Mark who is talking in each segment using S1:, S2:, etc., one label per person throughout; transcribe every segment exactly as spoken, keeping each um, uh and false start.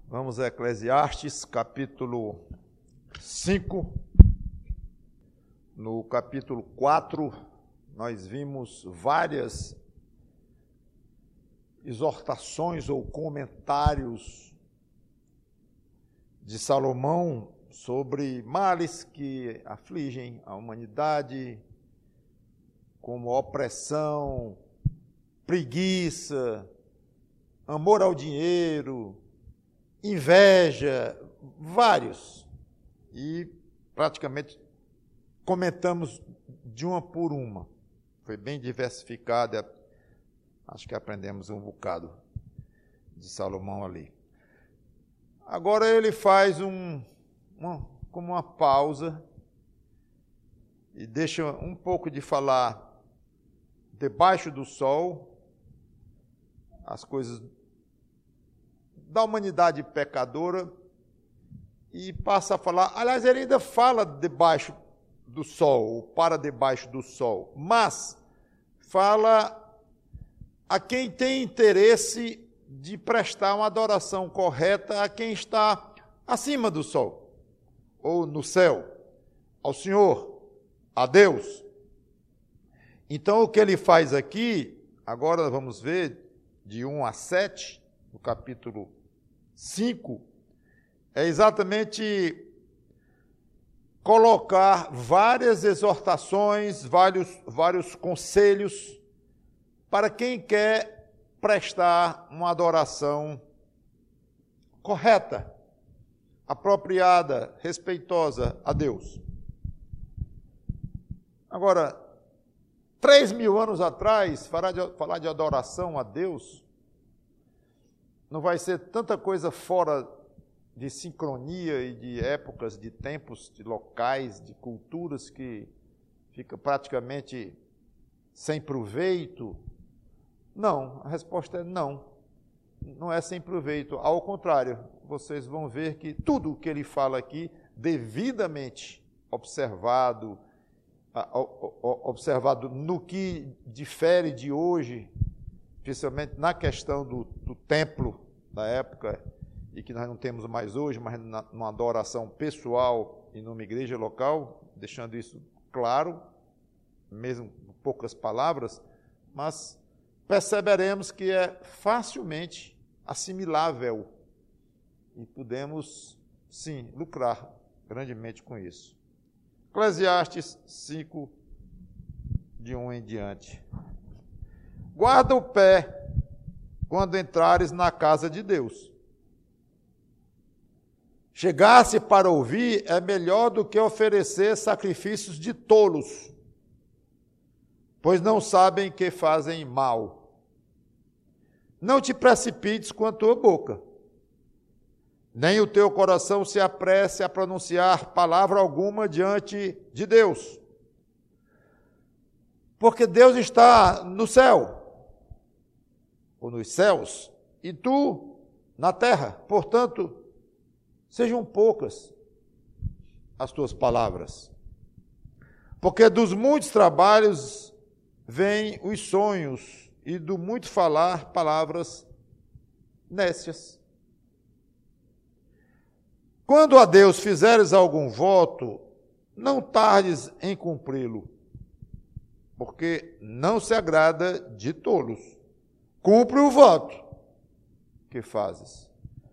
S1: Vamos a Eclesiastes, capítulo cinco. No capítulo quatro, nós vimos várias exortações ou comentários de Salomão sobre males que afligem a humanidade, como opressão, preguiça, amor ao dinheiro, inveja, vários. E praticamente comentamos de uma por uma. Foi bem diversificada. Acho que aprendemos um bocado de Salomão ali. Agora ele faz um, uma, como uma pausa e deixa um pouco de falar debaixo do sol, as coisas da humanidade pecadora, e passa a falar, aliás, ele ainda fala debaixo do sol, ou para debaixo do sol, mas fala a quem tem interesse de prestar uma adoração correta a quem está acima do sol, ou no céu, ao Senhor, a Deus. Então, o que ele faz aqui, agora vamos ver, de um a sete, no capítulo cinco, é exatamente colocar várias exortações, vários, vários conselhos para quem quer prestar uma adoração correta, apropriada, respeitosa a Deus. Agora, três mil anos atrás, falar de, falar de adoração a Deus não vai ser tanta coisa fora de sincronia e de épocas, de tempos, de locais, de culturas que fica praticamente sem proveito. Não, a resposta é não. Não é sem proveito. Ao contrário, vocês vão ver que tudo o que ele fala aqui, devidamente observado, observado no que difere de hoje, principalmente na questão do, do templo da época, e que nós não temos mais hoje, mas na, numa adoração pessoal e numa igreja local, deixando isso claro, mesmo com poucas palavras, mas perceberemos que é facilmente assimilável e podemos, sim, lucrar grandemente com isso. Eclesiastes cinco, de um em diante. Guarda o pé quando entrares na casa de Deus. Chegar-se para ouvir é melhor do que oferecer sacrifícios de tolos, pois não sabem que fazem mal. Não te precipites com a tua boca, nem o teu coração se apresse a pronunciar palavra alguma diante de Deus. Porque Deus está no céu, ou nos céus, e tu na terra. Portanto, sejam poucas as tuas palavras. Porque dos muitos trabalhos vêm os sonhos, e do muito falar, palavras nécias. Quando a Deus fizeres algum voto, não tardes em cumpri-lo, porque não se agrada de tolos. Cumpre o voto que fazes.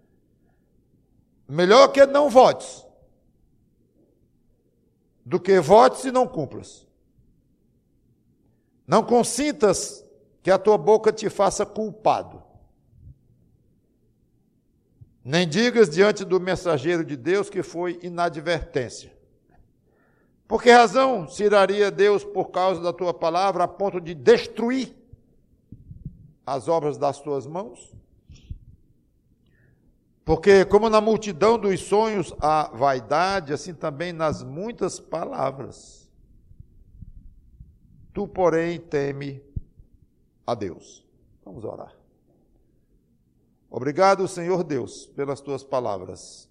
S1: Melhor que não votes, do que votes e não cumpras. Não consintas que a tua boca te faça culpado. Nem digas diante do mensageiro de Deus que foi inadvertência. Por que razão se iraria Deus por causa da tua palavra a ponto de destruir as obras das tuas mãos? Porque como na multidão dos sonhos há vaidade, assim também nas muitas palavras. Tu, porém, teme a Deus. Vamos orar. Obrigado, Senhor Deus, pelas tuas palavras,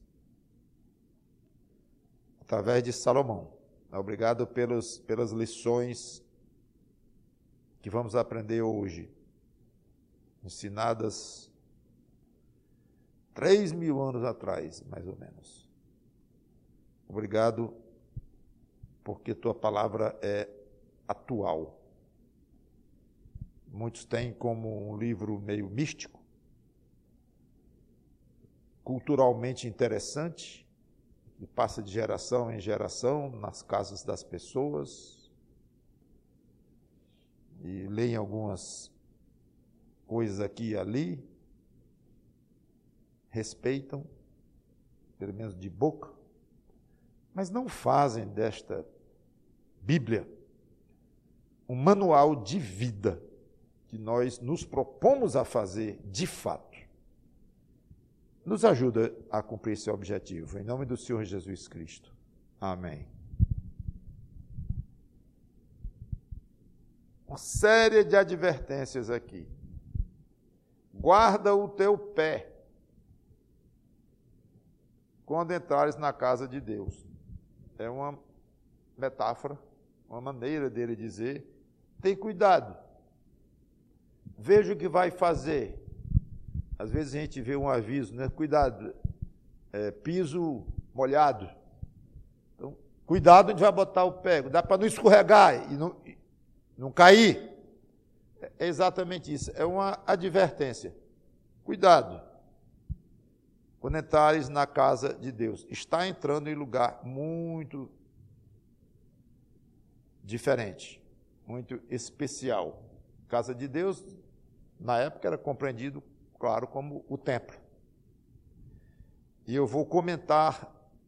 S1: através de Salomão. Obrigado pelos, pelas lições que vamos aprender hoje, ensinadas Três mil anos atrás, mais ou menos. Obrigado, porque tua palavra é atual. Muitos têm como um livro meio místico, culturalmente interessante, que passa de geração em geração nas casas das pessoas, e leem algumas coisas aqui e ali, respeitam, pelo menos de boca, mas não fazem desta Bíblia um manual de vida que nós nos propomos a fazer de fato. Nos ajuda a cumprir esse objetivo. Em nome do Senhor Jesus Cristo. Amém. Uma série de advertências aqui. Guarda o teu pé quando entrares na casa de Deus. É uma metáfora, uma maneira dele dizer, tem cuidado. Veja o que vai fazer. Às vezes a gente vê um aviso, né? Cuidado, é, piso molhado. Então, cuidado onde vai botar o pé, dá para não escorregar e não, e não cair. É exatamente isso, é uma advertência. Cuidado, quando entrares na casa de Deus. Está entrando em lugar muito diferente, muito especial. Casa de Deus, na época, era compreendido, claro, como o templo. E eu vou comentar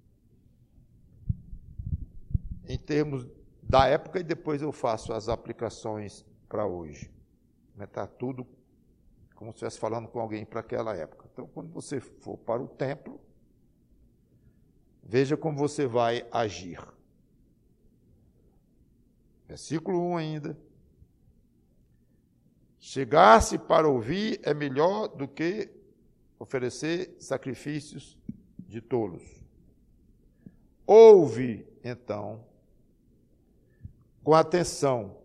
S1: em termos da época e depois eu faço as aplicações para hoje. Comentar tudo como se estivesse falando com alguém para aquela época. Então, quando você for para o templo, veja como você vai agir. Versículo um ainda. Chegar-se para ouvir é melhor do que oferecer sacrifícios de tolos. Ouve, então, com atenção.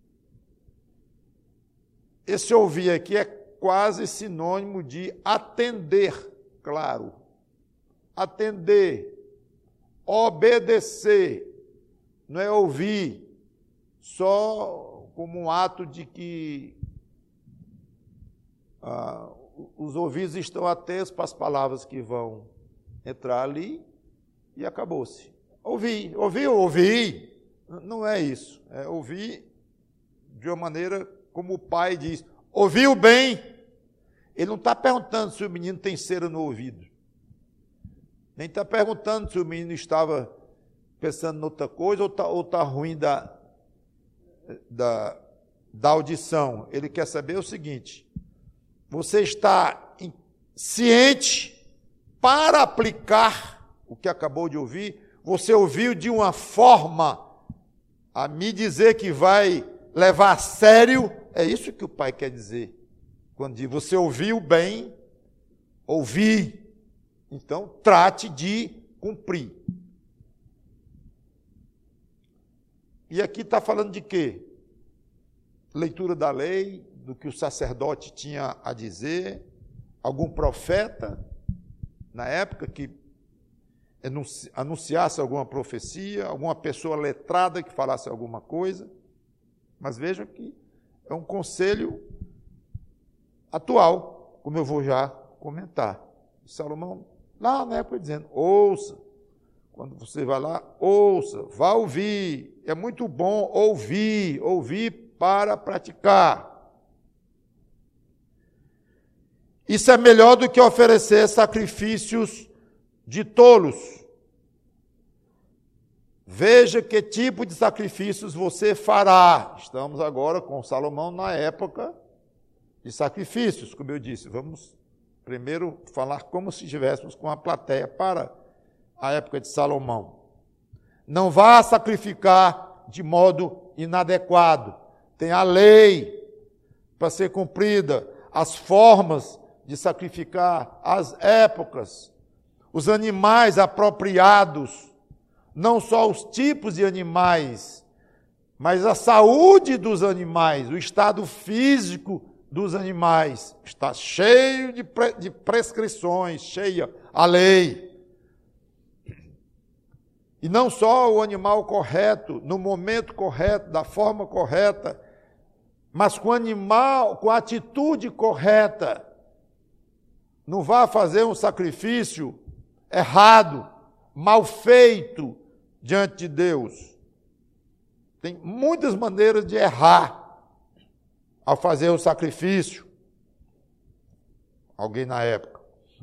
S1: Esse ouvir aqui é quase sinônimo de atender, claro. Atender, obedecer, não é ouvir só como um ato de que ah, os ouvidos estão atentos para as palavras que vão entrar ali e acabou-se. Ouvir, ouvir, ouvir, não é isso. É ouvir de uma maneira como o pai diz, ouviu bem. Ele não está perguntando se o menino tem cera no ouvido. Nem está perguntando se o menino estava pensando em outra coisa ou está ou tá ruim da, da, da audição. Ele quer saber o seguinte, você está ciente para aplicar o que acabou de ouvir? Você ouviu de uma forma a me dizer que vai levar a sério? É isso que o pai quer dizer. Quando diz, você ouviu bem, ouvi, então trate de cumprir. E aqui está falando de quê? Leitura da lei, do que o sacerdote tinha a dizer, algum profeta, na época, que anunciasse alguma profecia, alguma pessoa letrada que falasse alguma coisa. Mas vejam que é um conselho atual, como eu vou já comentar. Salomão, lá na época, dizendo, ouça. Quando você vai lá, ouça, vá ouvir. É muito bom ouvir, ouvir para praticar. Isso é melhor do que oferecer sacrifícios de tolos. Veja que tipo de sacrifícios você fará. Estamos agora com Salomão na época de sacrifícios, como eu disse. Vamos primeiro falar como se estivéssemos com a plateia para a época de Salomão. Não vá sacrificar de modo inadequado. Tem a lei para ser cumprida, as formas de sacrificar, as épocas, os animais apropriados, não só os tipos de animais, mas a saúde dos animais, o estado físico dos animais está cheio de, pre, de prescrições, cheia a lei. E não só o animal correto, no momento correto, da forma correta, mas com o animal, com a atitude correta. Não vá fazer um sacrifício errado, mal feito diante de Deus. Tem muitas maneiras de errar ao fazer o sacrifício. Alguém na época.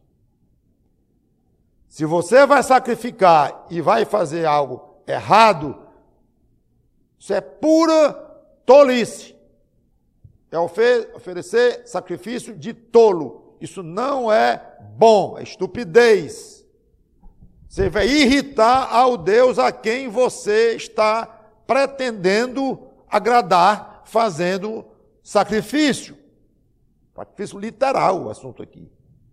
S1: Se você vai sacrificar e vai fazer algo errado, isso é pura tolice. É oferecer sacrifício de tolo. Isso não é bom, é estupidez. Você vai irritar ao Deus a quem você está pretendendo agradar, fazendo sacrifício. Sacrifício literal o assunto aqui.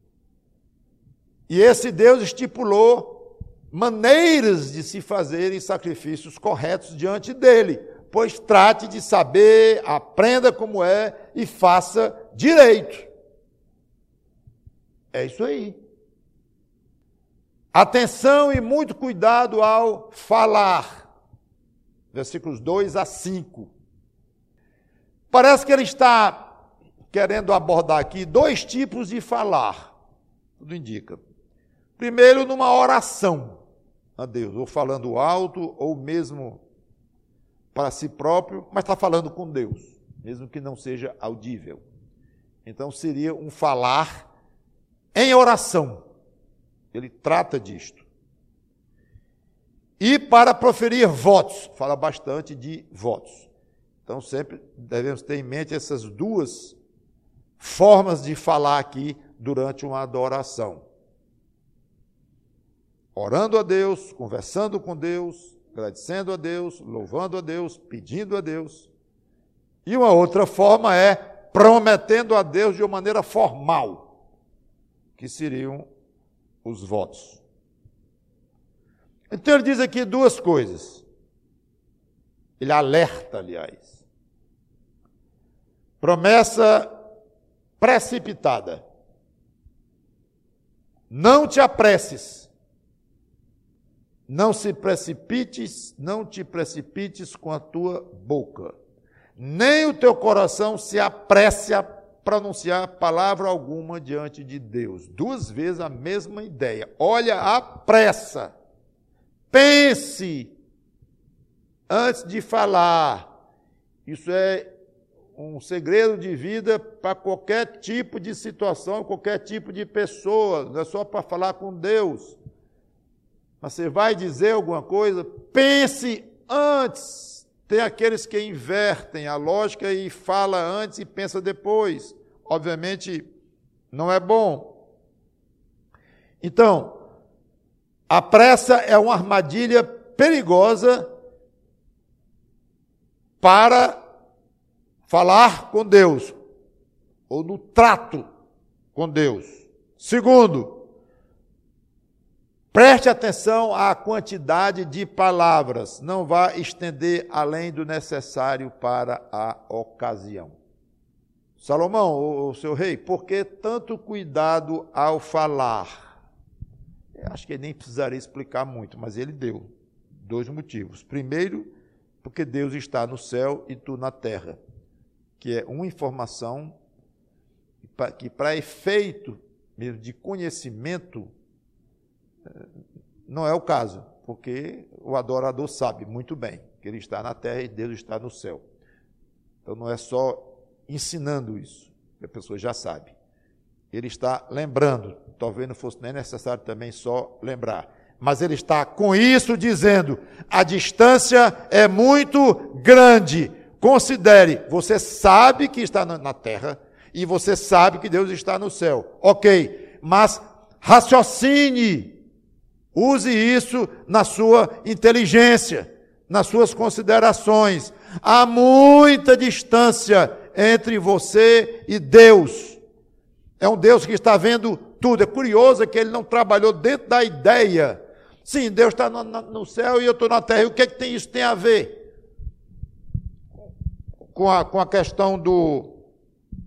S1: E esse Deus estipulou maneiras de se fazerem sacrifícios corretos diante dele. Pois trate de saber, aprenda como é e faça direito. É isso aí. Atenção e muito cuidado ao falar. Versículos dois a cinco. Parece que ele está querendo abordar aqui dois tipos de falar. Tudo indica. Primeiro, numa oração a Deus, ou falando alto, ou mesmo para si próprio, mas está falando com Deus, mesmo que não seja audível. Então, seria um falar em oração. Ele trata disto. E para proferir votos, fala bastante de votos. Então, sempre devemos ter em mente essas duas formas de falar aqui durante uma adoração. Orando a Deus, conversando com Deus, agradecendo a Deus, louvando a Deus, pedindo a Deus. E uma outra forma é prometendo a Deus de uma maneira formal, que seriam os votos. Então ele diz aqui duas coisas. Ele alerta, aliás. Promessa precipitada. Não te apresses. Não se precipites, não te precipites com a tua boca. Nem o teu coração se apresse a pronunciar palavra alguma diante de Deus. Duas vezes a mesma ideia. Olha a pressa. Pense antes de falar. Isso é um segredo de vida para qualquer tipo de situação, qualquer tipo de pessoa. Não é só para falar com Deus. Mas você vai dizer alguma coisa, pense antes. Tem aqueles que invertem a lógica e fala antes e pensa depois. Obviamente, não é bom. Então, a pressa é uma armadilha perigosa para falar com Deus, ou no trato com Deus. Segundo, preste atenção à quantidade de palavras, não vá estender além do necessário para a ocasião. Salomão, o seu rei, por que tanto cuidado ao falar? Eu acho que ele nem precisaria explicar muito, mas ele deu dois motivos. Primeiro, porque Deus está no céu e tu na terra, que é uma informação que, para efeito mesmo de conhecimento, não é o caso, porque o adorador sabe muito bem que ele está na terra e Deus está no céu. Então não é só ensinando isso, que a pessoa já sabe. Ele está lembrando, talvez não fosse nem necessário também só lembrar, mas ele está com isso dizendo, a distância é muito grande, considere, você sabe que está na terra e você sabe que Deus está no céu, ok, mas raciocine, use isso na sua inteligência, nas suas considerações. Há muita distância entre você e Deus. É um Deus que está vendo tudo. É curioso que ele não trabalhou dentro da ideia. Sim, Deus está no, no céu e eu estou na terra. E o que é que tem, isso tem a ver com a, com a questão do,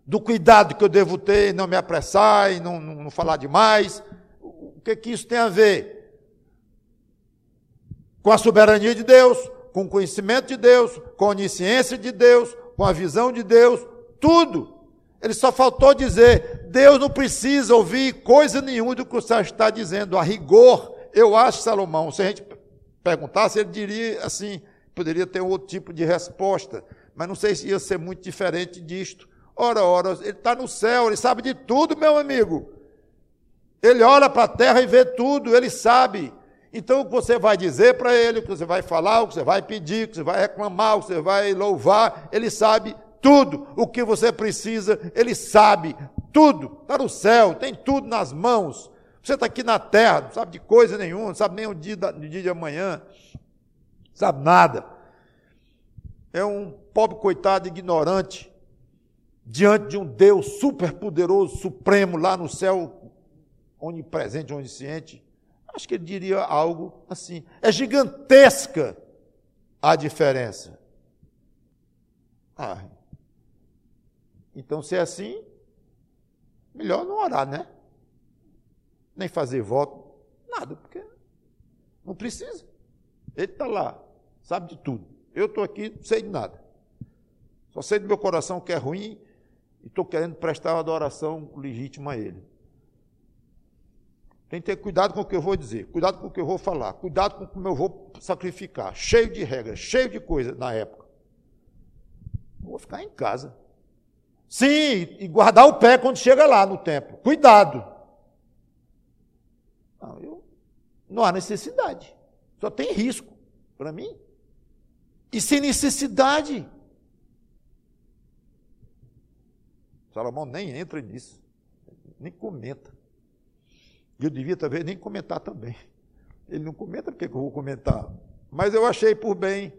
S1: do cuidado que eu devo ter, não me apressar e não, não, não falar demais. O que que isso tem a ver? Com a soberania de Deus, com o conhecimento de Deus, com a onisciência de Deus, com a visão de Deus, tudo. Ele só faltou dizer, Deus não precisa ouvir coisa nenhuma do que o Senhor está dizendo. A rigor, eu acho, Salomão, se a gente perguntasse, ele diria assim, poderia ter um outro tipo de resposta, mas não sei se ia ser muito diferente disto. Ora, ora, ele está no céu, ele sabe de tudo, meu amigo. Ele olha para a terra e vê tudo, ele sabe. Então, o que você vai dizer para ele, o que você vai falar, o que você vai pedir, o que você vai reclamar, o que você vai louvar, ele sabe tudo. O que você precisa, ele sabe tudo. Está no céu, tem tudo nas mãos. Você está aqui na terra, não sabe de coisa nenhuma, não sabe nem o dia, o dia de amanhã, não sabe nada. É um pobre coitado ignorante, diante de um Deus superpoderoso, supremo, lá no céu, onipresente, onisciente. Acho que ele diria algo assim. É gigantesca a diferença. Ah, então, se é assim, melhor não orar, né? Nem fazer voto, nada, porque não precisa. Ele está lá, sabe de tudo. Eu estou aqui, não sei de nada. Só sei do meu coração que é ruim e estou querendo prestar uma adoração legítima a Ele. Tem que ter cuidado com o que eu vou dizer, cuidado com o que eu vou falar, cuidado com como eu vou sacrificar. Cheio de regras, cheio de coisa na época. Vou ficar em casa. Sim, e guardar o pé quando chega lá no templo. Cuidado. Não, eu, não há necessidade. Só tem risco para mim. E sem necessidade. Salomão nem entra nisso. Nem comenta. E eu devia talvez nem comentar também. Ele não comenta, porque eu vou comentar. Mas eu achei por bem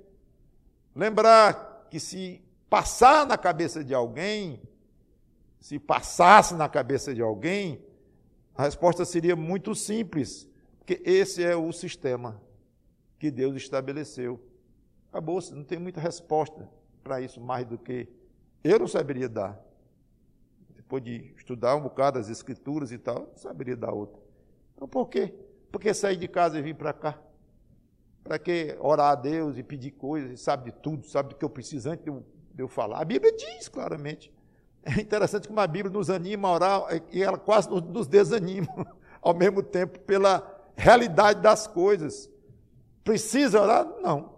S1: lembrar que se passar na cabeça de alguém, se passasse na cabeça de alguém, a resposta seria muito simples, porque esse é o sistema que Deus estabeleceu. Acabou, não tem muita resposta para isso, mais do que eu não saberia dar. Depois de estudar um bocado as Escrituras e tal, não saberia dar outra. Então, por quê? Porque sair de casa e vir para cá? Para que orar a Deus e pedir coisas, sabe de tudo, sabe do que eu preciso antes de eu, de eu falar? A Bíblia diz claramente. É interessante como a Bíblia nos anima a orar e ela quase nos desanima ao mesmo tempo pela realidade das coisas. Precisa orar? Não.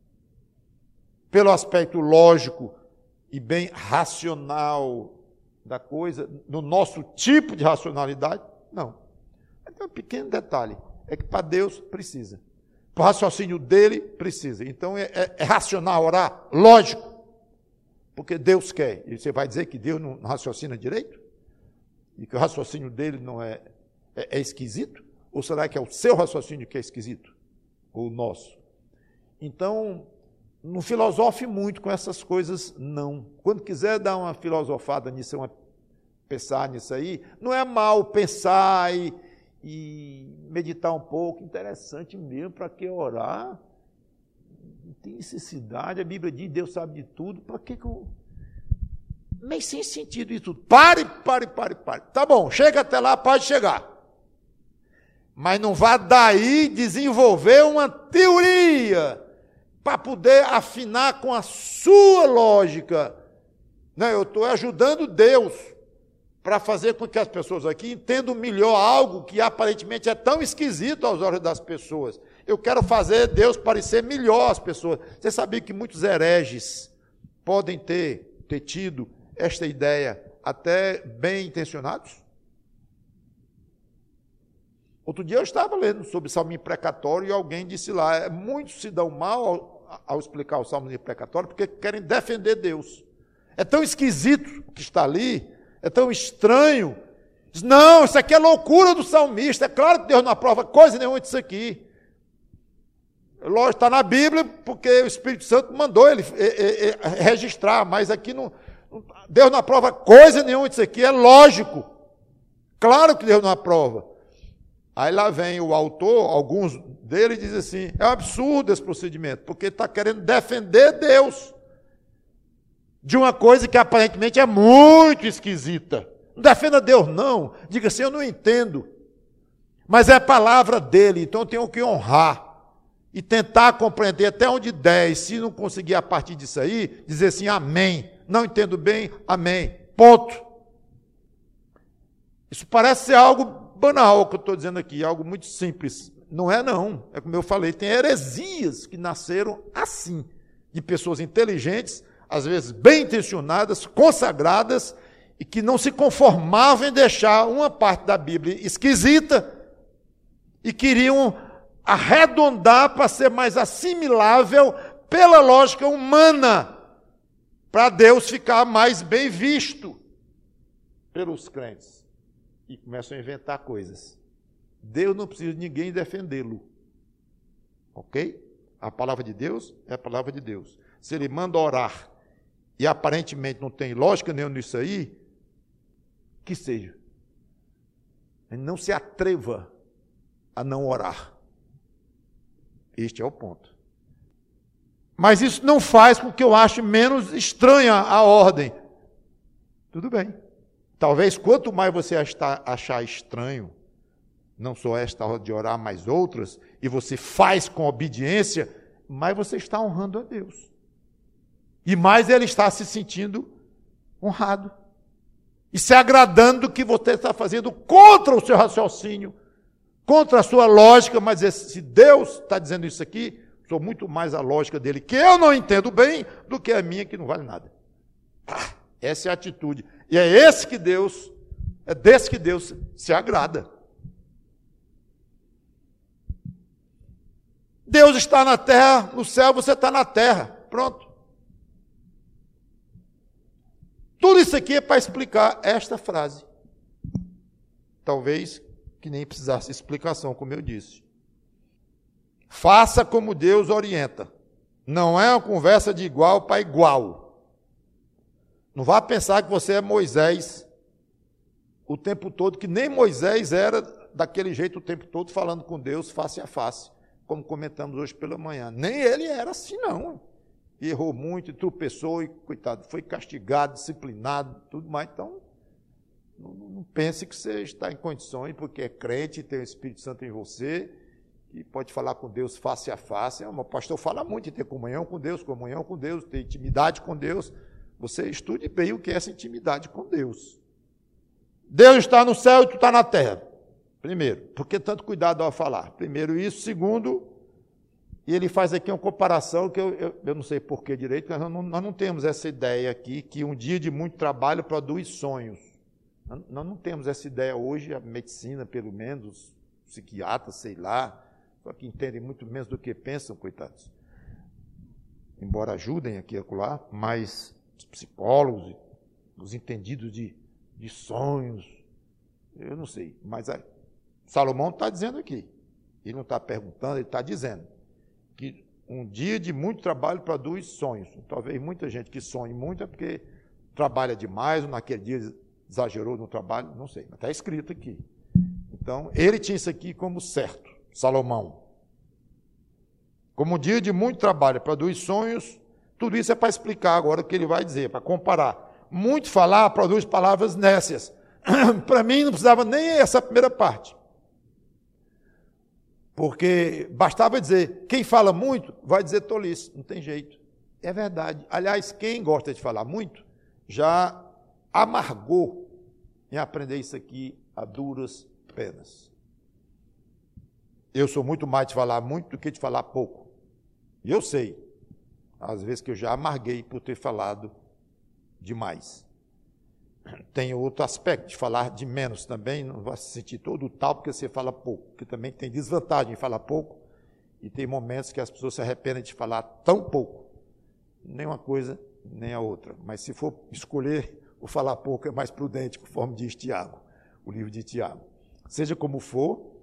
S1: Pelo aspecto lógico e bem racional da coisa, no nosso tipo de racionalidade, não. Tem um pequeno detalhe, é que para Deus precisa. Para o raciocínio dele, precisa. Então, é, é, é racional orar? Lógico. Porque Deus quer. E você vai dizer que Deus não raciocina direito? E que o raciocínio dele não é, é, é esquisito? Ou será que é o seu raciocínio que é esquisito? Ou o nosso? Então, não filosofe muito com essas coisas, não. Quando quiser dar uma filosofada nisso, uma, pensar nisso aí, não é mal pensar e, e meditar um pouco. Interessante mesmo, para que orar? Não tem necessidade, a Bíblia diz, Deus sabe de tudo, para que que eu... Meio sem sentido isso tudo. Pare, pare, pare, pare. Tá bom, chega até lá, pode chegar. Mas não vá daí desenvolver uma teoria para poder afinar com a sua lógica. Não, eu estou ajudando Deus para fazer com que as pessoas aqui entendam melhor algo que aparentemente é tão esquisito aos olhos das pessoas. Eu quero fazer Deus parecer melhor às pessoas. Você sabia que muitos hereges podem ter, ter tido esta ideia, até bem intencionados? Outro dia eu estava lendo sobre salmo imprecatório e alguém disse lá, muitos se dão mal ao, ao explicar o salmo imprecatório porque querem defender Deus. É tão esquisito que está ali, é tão estranho. Diz, não, isso aqui é loucura do salmista, é claro que Deus não aprova coisa nenhuma disso aqui. Lógico, está na Bíblia, porque o Espírito Santo mandou ele é, é, registrar, mas aqui não, Deus não aprova coisa nenhuma disso aqui, é lógico. Claro que Deus não aprova. Aí lá vem o autor, alguns dele, e diz assim, é um absurdo esse procedimento, porque está querendo defender Deus. de uma coisa que aparentemente é muito esquisita. Não defenda Deus, não. Diga assim, eu não entendo. Mas é a palavra dele, então eu tenho que honrar e tentar compreender até onde der. E se não conseguir a partir disso aí, dizer assim, amém. Não entendo bem, amém. Ponto. Isso parece ser algo banal, o que eu estou dizendo aqui, algo muito simples. Não é, não. É como eu falei, tem heresias que nasceram assim, de pessoas inteligentes, às vezes bem intencionadas, consagradas, e que não se conformavam em deixar uma parte da Bíblia esquisita e queriam arredondar para ser mais assimilável pela lógica humana, para Deus ficar mais bem visto pelos crentes. E começam a inventar coisas. Deus não precisa de ninguém defendê-lo. Ok? A palavra de Deus é a palavra de Deus. Se ele manda orar e aparentemente não tem lógica nenhuma nisso aí, que seja. Não se atreva a não orar. Este é o ponto. Mas isso não faz com que eu ache menos estranha a ordem. Tudo bem. Talvez quanto mais você achar estranho, não só esta ordem de orar, mas outras, e você faz com obediência, mais você está honrando a Deus. E mais ele está se sentindo honrado. E se agradando do que você está fazendo contra o seu raciocínio, contra a sua lógica, mas se Deus está dizendo isso aqui, sou muito mais a lógica dele, que eu não entendo bem, do que a minha, que não vale nada. Ah, essa é a atitude. E é esse que Deus, é desse que Deus se agrada. Deus está na terra, no céu você está na terra. Pronto. Tudo isso aqui é para explicar esta frase. Talvez que nem precisasse explicação, como eu disse. Faça como Deus orienta. Não é uma conversa de igual para igual. Não vá pensar que você é Moisés o tempo todo, que nem Moisés era daquele jeito o tempo todo, falando com Deus face a face, como comentamos hoje pela manhã. Nem ele era assim, não. Errou muito, e tropeçou, e, coitado, foi castigado, disciplinado, tudo mais. Então, não, não pense que você está em condições, porque é crente, tem o Espírito Santo em você, e pode falar com Deus face a face. O pastor fala muito de ter comunhão com Deus, comunhão com Deus, ter intimidade com Deus. Você estude bem o que é essa intimidade com Deus. Deus está no céu e tu está na terra. Primeiro, por que tanto cuidado ao falar? Primeiro isso. Segundo, e ele faz aqui uma comparação que eu, eu, eu não sei por que direito, mas nós não, nós não temos essa ideia aqui, que um dia de muito trabalho produz sonhos. Nós, nós não temos essa ideia hoje, a medicina, pelo menos, os psiquiatras, sei lá, só que entendem muito menos do que pensam, coitados. Embora ajudem aqui e acolá, mas os psicólogos, os entendidos de, de sonhos, eu não sei, mas a, Salomão está dizendo aqui, ele não está perguntando, ele está dizendo que um dia de muito trabalho produz sonhos. Talvez muita gente que sonhe muito é porque trabalha demais, ou naquele dia exagerou no trabalho, não sei, mas está escrito aqui. Então, ele tinha isso aqui como certo, Salomão. Como um dia de muito trabalho produz sonhos, tudo isso é para explicar agora o que ele vai dizer, para comparar. Muito falar produz palavras nécias. Para mim não precisava nem essa primeira parte. Porque bastava dizer, quem fala muito vai dizer tolice, não tem jeito. É verdade. Aliás, quem gosta de falar muito, já amargou em aprender isso aqui a duras penas. Eu sou muito mais de falar muito do que de falar pouco. E eu sei, às vezes que eu já amarguei por ter falado demais. Tem outro aspecto de falar de menos também, não vai se sentir todo tal porque você fala pouco, porque também tem desvantagem em falar pouco, e tem momentos que as pessoas se arrependem de falar tão pouco. Nem uma coisa, nem a outra. Mas se for escolher, o falar pouco é mais prudente, conforme diz Tiago, o livro de Tiago. Seja como for,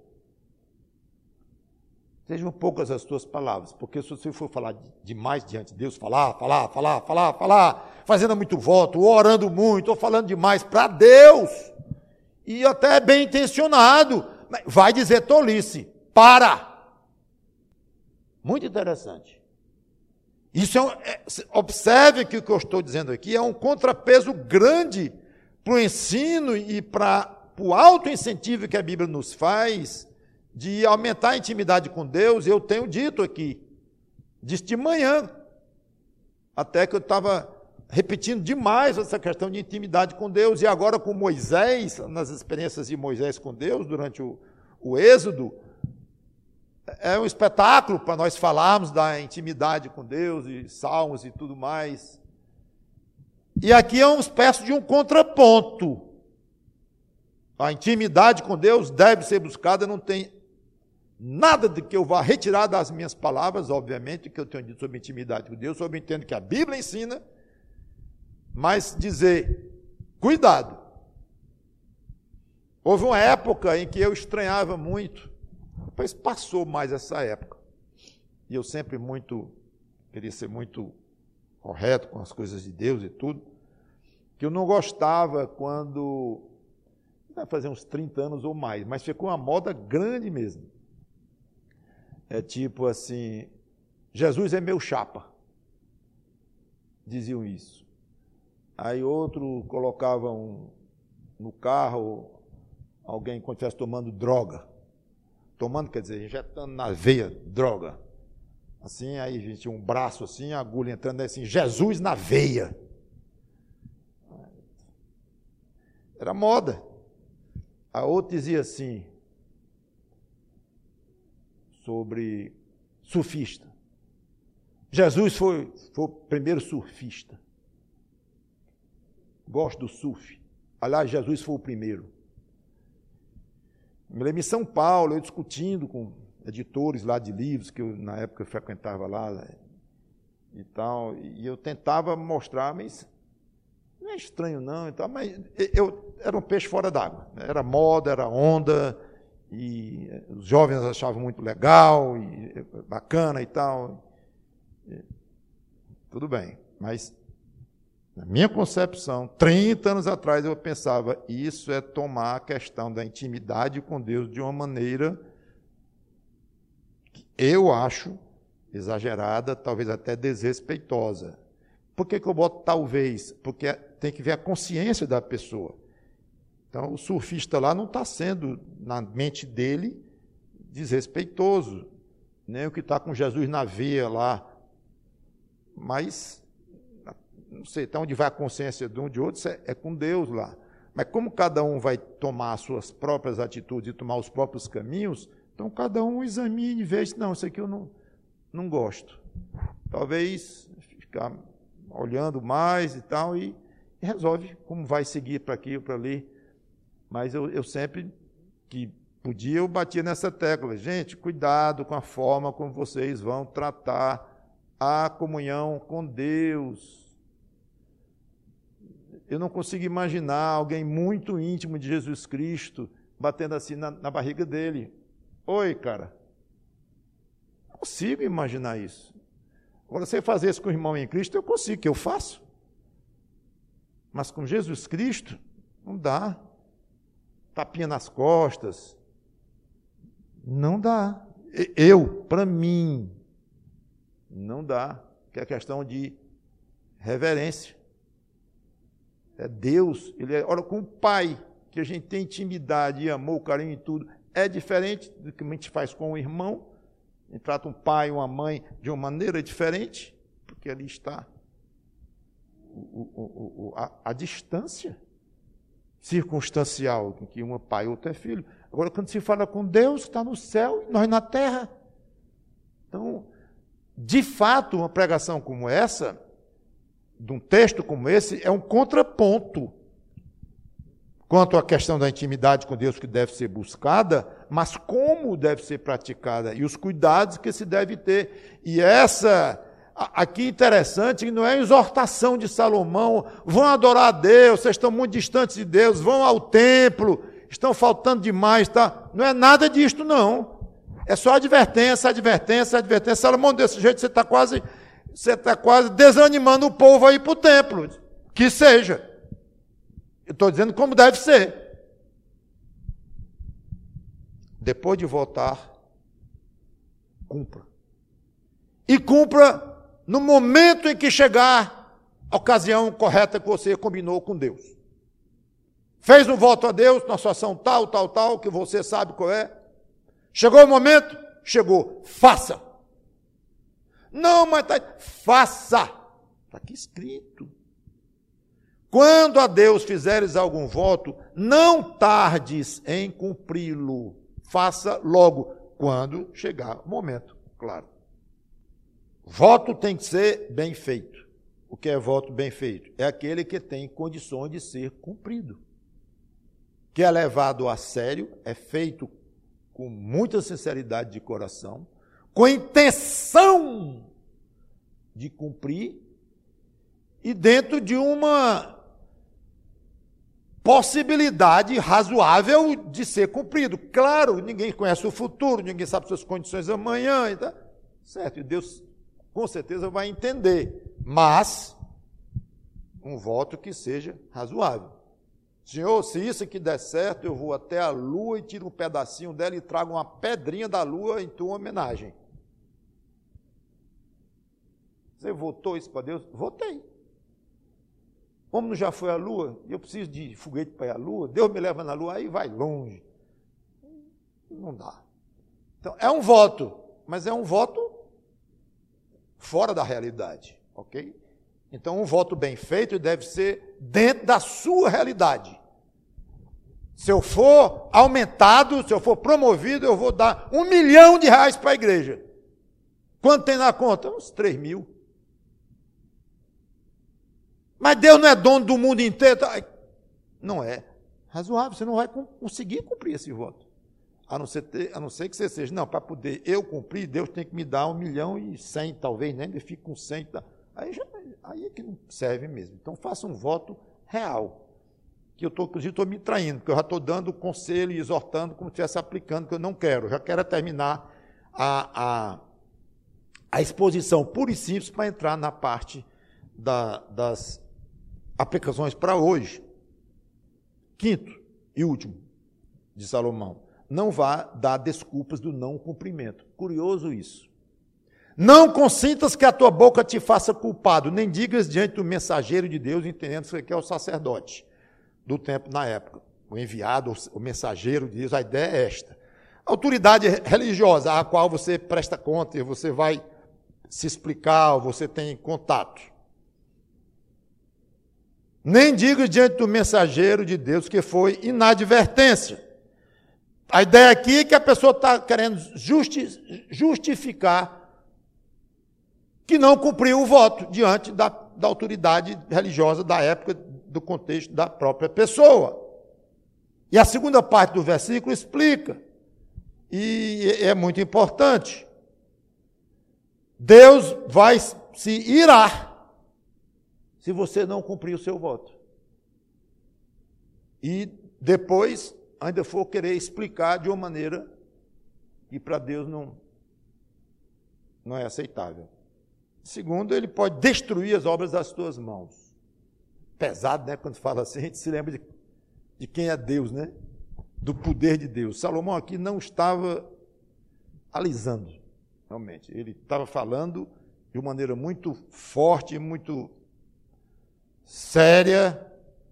S1: sejam poucas as tuas palavras, porque se você for falar demais diante de Deus, falar, falar, falar, falar, falar, fazendo muito voto, ou orando muito, ou falando demais para Deus, e até bem intencionado, vai dizer tolice. Para! Muito interessante. Isso é, um, é observe que o que eu estou dizendo aqui é um contrapeso grande para o ensino e para o auto-incentivo que a Bíblia nos faz de aumentar a intimidade com Deus. Eu tenho dito aqui, disse de manhã, até que eu estava repetindo demais essa questão de intimidade com Deus, e agora com Moisés, nas experiências de Moisés com Deus durante o, o Êxodo, é um espetáculo para nós falarmos da intimidade com Deus, e salmos e tudo mais. E aqui é uma espécie de um contraponto. A intimidade com Deus deve ser buscada, não tem nada de que eu vá retirar das minhas palavras, obviamente, que eu tenho dito sobre intimidade com Deus, eu entendo que a Bíblia ensina, mas dizer, cuidado. Houve uma época em que eu estranhava muito, depois passou mais essa época, e eu sempre muito, queria ser muito correto com as coisas de Deus e tudo, que eu não gostava quando, vai fazer uns trinta anos ou mais, mas ficou uma moda grande mesmo. É tipo assim, Jesus é meu chapa. Diziam isso. Aí outro colocava um, no carro, alguém quando estivesse tomando droga. Tomando, quer dizer, injetando na veia droga. Assim, aí a gente tinha um braço assim, a agulha entrando assim, Jesus na veia. Era moda. A outra dizia assim, sobre surfista. Jesus foi, foi o primeiro surfista. Gosto do surf. Aliás, Jesus foi o primeiro. Me lembro em São Paulo, eu discutindo com editores lá de livros, que eu, na época eu frequentava lá e tal, e eu tentava mostrar, mas não é estranho não, e tal, mas eu era um peixe fora d'água. Era moda, era onda, e os jovens achavam muito legal, e bacana e tal. E, tudo bem, mas na minha concepção, trinta anos atrás eu pensava, isso é tomar a questão da intimidade com Deus de uma maneira que eu acho exagerada, talvez até desrespeitosa. Por que que eu boto talvez? Porque tem que ver a consciência da pessoa. Então, o surfista lá não está sendo, na mente dele, desrespeitoso, nem o que está com Jesus na veia lá. Mas, não sei, até onde vai a consciência de um de outro, é, é com Deus lá. Mas como cada um vai tomar as suas próprias atitudes e tomar os próprios caminhos, então cada um examine e veja, não, isso aqui eu não, não gosto. Talvez ficar olhando mais e tal, e, e resolve como vai seguir para aqui ou para ali. Mas eu, eu sempre que podia, eu batia nessa tecla. Gente, cuidado com a forma como vocês vão tratar a comunhão com Deus. Eu não consigo imaginar alguém muito íntimo de Jesus Cristo batendo assim na, na barriga dele. Oi, cara. Não consigo imaginar isso. Agora, se eu fazer isso com o irmão em Cristo, eu consigo, que eu faço. Mas com Jesus Cristo, não dá. Tapinha nas costas. Não dá. Eu, para mim, não dá. Que é questão de reverência. É Deus. Ele é, olha, com o Pai, que a gente tem intimidade e amor, carinho e tudo, é diferente do que a gente faz com o irmão. A gente trata um pai e uma mãe de uma maneira diferente, porque ali está o, o, o, a, a distância circunstancial, em que um é pai e outro é filho. Agora, quando se fala com Deus, está no céu e nós na terra. Então, de fato, uma pregação como essa, de um texto como esse, é um contraponto quanto à questão da intimidade com Deus que deve ser buscada, mas como deve ser praticada e os cuidados que se deve ter. E essa, aqui interessante, que não é exortação de Salomão, vão adorar a Deus, vocês estão muito distantes de Deus, vão ao templo, estão faltando demais, tá? Não é nada disto, não. É só advertência, advertência, advertência. Salomão, desse jeito, você está quase, você está quase desanimando o povo a ir para o templo. Que seja. Eu estou dizendo como deve ser. Depois de votar, cumpra. E cumpra no momento em que chegar a ocasião correta que você combinou com Deus. Fez um voto a Deus, na situação tal, tal, tal, que você sabe qual é. Chegou o momento? Chegou. Faça. Não, mas tá... faça. Está aqui escrito. Quando a Deus fizeres algum voto, não tardes em cumpri-lo. Faça logo, quando chegar o momento, claro. Voto tem que ser bem feito. O que é voto bem feito? É aquele que tem condições de ser cumprido. Que é levado a sério, é feito com muita sinceridade de coração, com intenção de cumprir e dentro de uma possibilidade razoável de ser cumprido. Claro, ninguém conhece o futuro, ninguém sabe suas condições amanhã, então, certo? E Deus com certeza vai entender, mas um voto que seja razoável. Senhor, se isso aqui der certo, eu vou até a lua e tiro um pedacinho dela e trago uma pedrinha da lua em tua homenagem. Você votou isso para Deus? Votei. Como não já foi a lua, e eu preciso de foguete para ir à lua, Deus me leva na lua, aí vai longe. Não dá. Então, é um voto, mas é um voto fora da realidade, ok? Então, um voto bem feito deve ser dentro da sua realidade. Se eu for aumentado, se eu for promovido, eu vou dar um milhão de reais para a igreja. Quanto tem na conta? Uns três mil. Mas Deus não é dono do mundo inteiro. Não é razoável, você não vai conseguir cumprir esse voto. A não ser, ter, a não ser que você seja, não, para poder eu cumprir, Deus tem que me dar um milhão e cem, talvez, né? Ele fica com cem, tá? aí, já, aí é que não serve mesmo. Então, faça um voto real. Que eu estou, inclusive, estou me traindo, porque eu já estou dando conselho e exortando como se estivesse aplicando, que eu não quero. Eu já quero terminar a, a, a exposição pura e simples para entrar na parte da, das aplicações para hoje. Quinto e último de Salomão. Não vá dar desculpas do não cumprimento. Curioso isso. Não consintas que a tua boca te faça culpado, nem digas diante do mensageiro de Deus, entendendo que é o sacerdote do tempo na época. O enviado, o mensageiro de Deus, a ideia é esta. A autoridade religiosa a qual você presta conta e você vai se explicar, ou você tem contato. Nem digas diante do mensageiro de Deus que foi inadvertência. A ideia aqui é que a pessoa está querendo justi- justificar que não cumpriu o voto diante da, da autoridade religiosa da época, do contexto da própria pessoa. E a segunda parte do versículo explica, e é muito importante. Deus vai se irar se você não cumprir o seu voto. E depois ainda for querer explicar de uma maneira que para Deus não, não é aceitável. Segundo, ele pode destruir as obras das tuas mãos. Pesado, né? Quando fala assim, a gente se lembra de, de quem é Deus, né? Do poder de Deus. Salomão aqui não estava alisando, realmente. Ele estava falando de uma maneira muito forte, muito séria,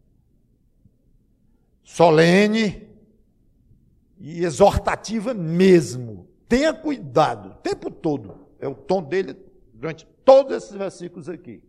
S1: solene e exortativa mesmo. Tenha cuidado, o tempo todo. É o tom dele durante todos esses versículos aqui.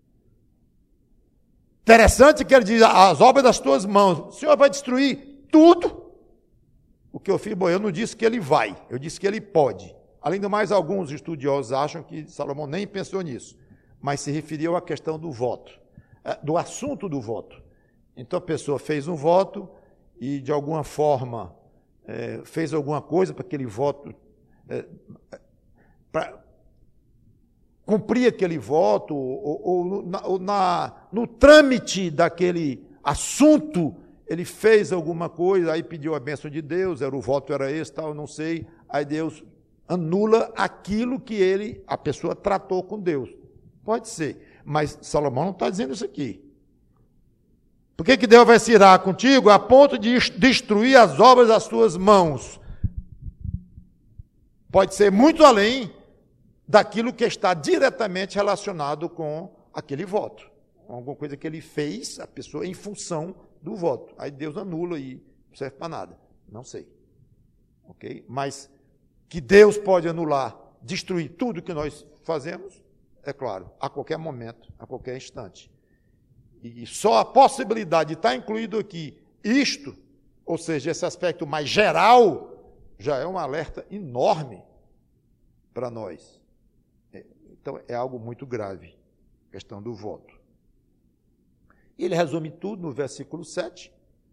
S1: Interessante que ele diz, as obras das tuas mãos, o Senhor vai destruir tudo. O que eu fiz, bom, eu não disse que ele vai, eu disse que ele pode. Além do mais, alguns estudiosos acham que Salomão nem pensou nisso, mas se referiu à questão do voto, do assunto do voto. Então a pessoa fez um voto e de alguma forma é, fez alguma coisa para aquele voto, é, para cumprir aquele voto, ou, ou, na, ou na, no trâmite daquele assunto, ele fez alguma coisa, aí pediu a bênção de Deus, era o voto era esse, tal, não sei, aí Deus anula aquilo que ele, a pessoa tratou com Deus. Pode ser, mas Salomão não está dizendo isso aqui. Por que que Deus vai se irar contigo a ponto de destruir as obras das tuas mãos? Pode ser muito além daquilo que está diretamente relacionado com aquele voto. Alguma coisa que ele fez, a pessoa, em função do voto. Aí Deus anula e não serve para nada. Não sei. Ok? Mas que Deus pode anular, destruir tudo que nós fazemos, é claro, a qualquer momento, a qualquer instante. E só a possibilidade de estar incluído aqui isto, ou seja, esse aspecto mais geral, já é um alerta enorme para nós. Então, é algo muito grave, a questão do voto. E ele resume tudo no versículo sete.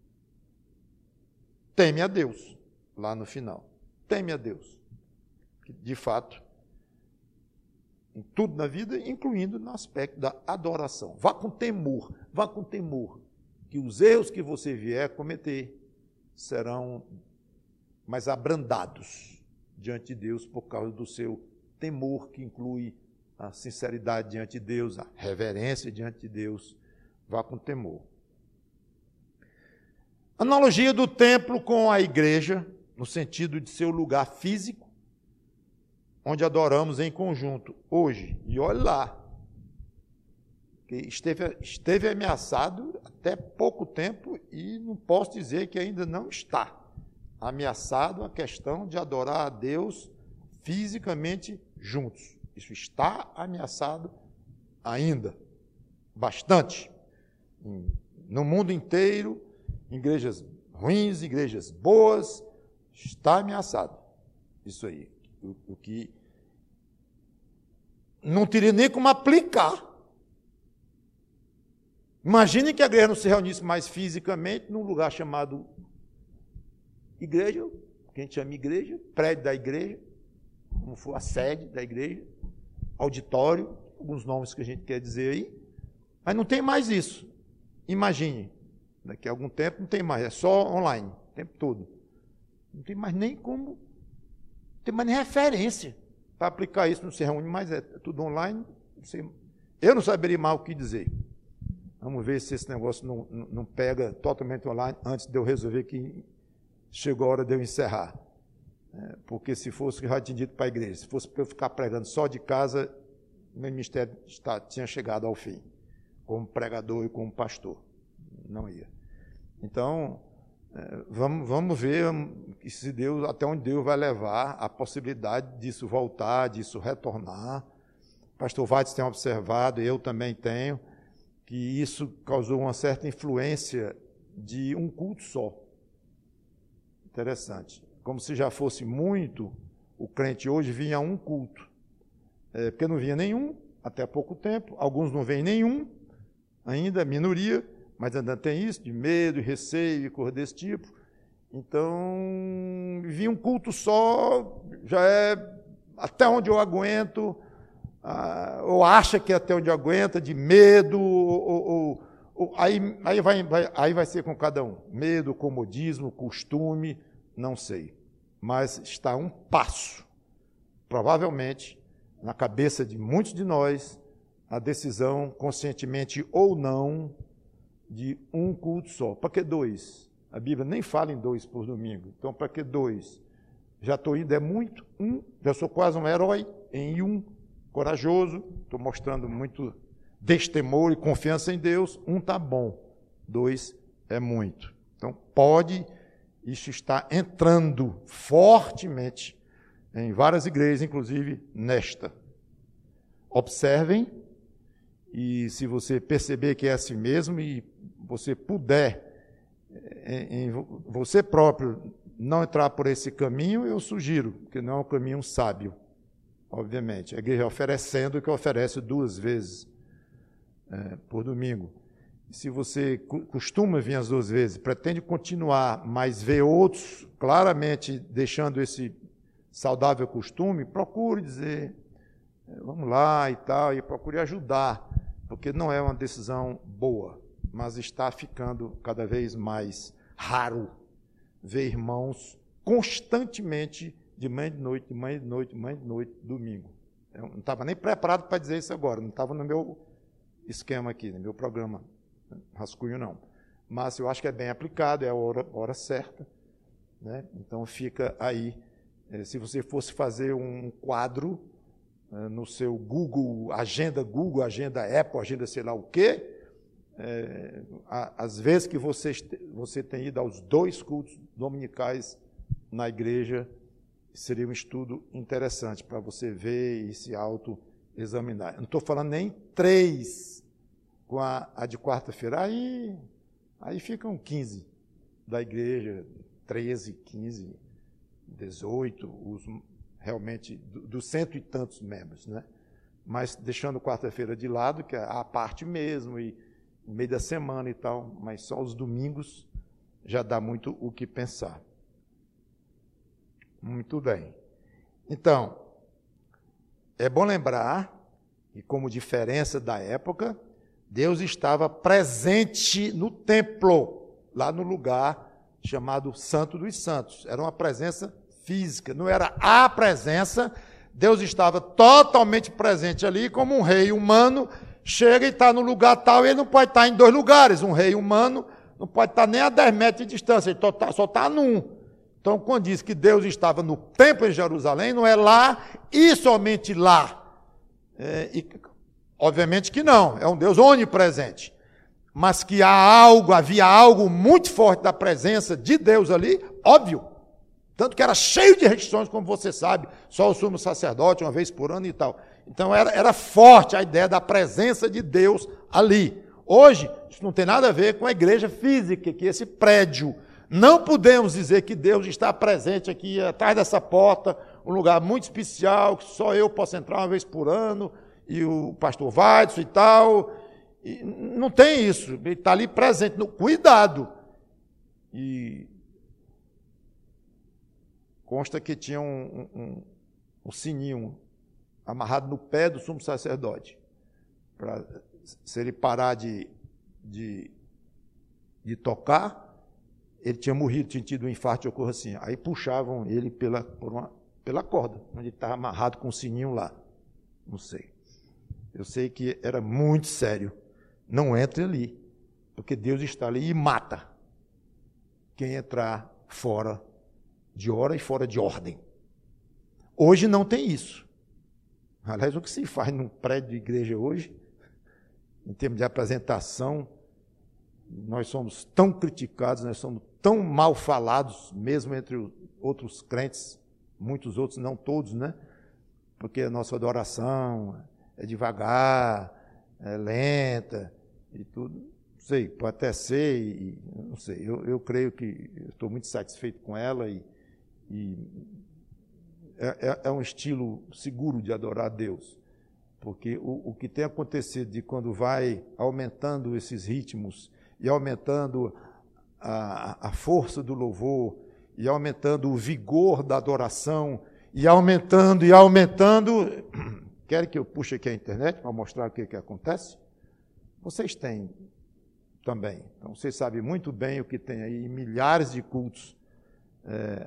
S1: Teme a Deus, lá no final. Teme a Deus. De fato, em tudo na vida, incluindo no aspecto da adoração. Vá com temor, vá com temor, que os erros que você vier cometer serão mais abrandados diante de Deus por causa do seu temor, que inclui a sinceridade diante de Deus, a reverência diante de Deus. Vá com temor. Analogia do templo com a igreja, no sentido de ser o lugar físico, onde adoramos em conjunto hoje. E olha lá, que esteve, esteve ameaçado até pouco tempo e não posso dizer que ainda não está ameaçado a questão de adorar a Deus fisicamente juntos. Isso está ameaçado ainda, bastante. No mundo inteiro, igrejas ruins, igrejas boas, está ameaçado. Isso aí. O, o que não teria nem como aplicar. Imagine que a igreja não se reunisse mais fisicamente num lugar chamado igreja, que a gente chama igreja, prédio da igreja, como for a sede da igreja, auditório, alguns nomes que a gente quer dizer aí, mas não tem mais isso. Imagine, daqui a algum tempo não tem mais, é só online, o tempo todo. Não tem mais nem como, não tem mais nem referência para aplicar isso, não se reúne mais, é tudo online. Não sei, eu não saberia mais o que dizer. Vamos ver se esse negócio não, não, não pega totalmente online antes de eu resolver que chegou a hora de eu encerrar. É, porque se fosse que eu já tinha dito para a igreja, se fosse para eu ficar pregando só de casa, meu ministério está, tinha chegado ao fim, como pregador e como pastor. Não ia. Então, é, vamos, vamos ver se Deus, até onde Deus vai levar a possibilidade disso voltar, disso retornar. O pastor Vades tem observado, e eu também tenho, que isso causou uma certa influência de um culto só. Interessante. Como se já fosse muito, o crente hoje vinha a um culto. É, porque não vinha nenhum, até há pouco tempo. Alguns não vêm nenhum, ainda, minoria, mas ainda tem isso, de medo, receio e coisa desse tipo. Então, vinha um culto só, já é até onde eu aguento, ah, ou acha que é até onde aguenta, de medo, ou, ou, ou, aí, aí, vai, vai, aí vai ser com cada um. Medo, comodismo, costume, não sei. Mas está a um passo, provavelmente, na cabeça de muitos de nós, a decisão, conscientemente ou não, de um culto só. Para que dois? A Bíblia nem fala em dois por domingo. Então, para que dois? Já estou indo, é muito, um, já sou quase um herói em um, corajoso, estou mostrando muito destemor e confiança em Deus, um está bom, dois é muito. Então, pode, isso está entrando fortemente em várias igrejas, inclusive nesta. Observem, e se você perceber que é assim mesmo, e você puder, em, em você próprio, não entrar por esse caminho, eu sugiro, que não é um caminho sábio, obviamente. A igreja oferecendo o que oferece duas vezes é, por domingo. Se você costuma vir as duas vezes, pretende continuar, mas vê outros claramente deixando esse saudável costume, procure dizer, vamos lá e tal, e procure ajudar, porque não é uma decisão boa, mas está ficando cada vez mais raro ver irmãos constantemente, de manhã de noite, de manhã de noite, de manhã de noite, domingo. Eu não estava nem preparado para dizer isso agora, não estava no meu esquema aqui, no meu programa, rascunho não. Mas eu acho que é bem aplicado, é a hora, hora certa, né? Então fica aí, se você fosse fazer um quadro no seu Google, agenda Google, agenda Apple, agenda sei lá o quê, é, às vezes que você, você tem ido aos dois cultos dominicais na igreja, seria um estudo interessante para você ver e se auto-examinar. Eu não estou falando nem três com a, a de quarta-feira, aí, aí ficam quinze da igreja, treze, quinze, dezoito, os, realmente dos cento e tantos membros, né? Mas deixando quarta-feira de lado, que é a parte mesmo, e no meio da semana e tal, mas só os domingos já dá muito o que pensar. Muito bem. Então, é bom lembrar que, como diferença da época, Deus estava presente no templo, lá no lugar chamado Santo dos Santos. Era uma presença física, não era a presença. Deus estava totalmente presente ali, como um rei humano chega e está no lugar tal, e ele não pode estar em dois lugares. Um rei humano não pode estar nem a dez metros de distância, ele só está num. Então, quando diz que Deus estava no templo em Jerusalém, não é lá e somente lá. É, e, obviamente que não, é um Deus onipresente. Mas que há algo, havia algo muito forte da presença de Deus ali, óbvio. Tanto que era cheio de restrições, como você sabe, só o sumo sacerdote, uma vez por ano e tal. Então era, era forte a ideia da presença de Deus ali. Hoje, isso não tem nada a ver com a igreja física, que esse prédio. Não podemos dizer que Deus está presente aqui atrás dessa porta, um lugar muito especial, que só eu posso entrar uma vez por ano, e o pastor Vadson e tal. E não tem isso, ele está ali presente. No, cuidado! E consta que tinha um, um, um sininho amarrado no pé do sumo sacerdote. Pra, se ele parar de, de, de tocar, ele tinha morrido, tinha tido um infarto, ocorre assim. Aí puxavam ele pela, por uma, pela corda, onde estava amarrado com um sininho lá. Não sei. Eu sei que era muito sério. Não entre ali, porque Deus está ali e mata quem entrar fora de hora e fora de ordem. Hoje não tem isso. Aliás, o que se faz num prédio de igreja hoje, em termos de apresentação, nós somos tão criticados, nós somos tão mal falados, mesmo entre outros crentes, muitos outros, não todos, né? Porque a nossa adoração é devagar, é lenta e tudo. Não sei, pode até ser, e, não sei, eu, eu creio que estou muito satisfeito com ela e, e é, é um estilo seguro de adorar a Deus, porque o, o que tem acontecido de quando vai aumentando esses ritmos e aumentando a, a força do louvor e aumentando o vigor da adoração e aumentando e aumentando... Querem que eu puxe aqui a internet para mostrar o que, que acontece? Vocês têm também. Então, vocês sabem muito bem o que tem aí, milhares de cultos é,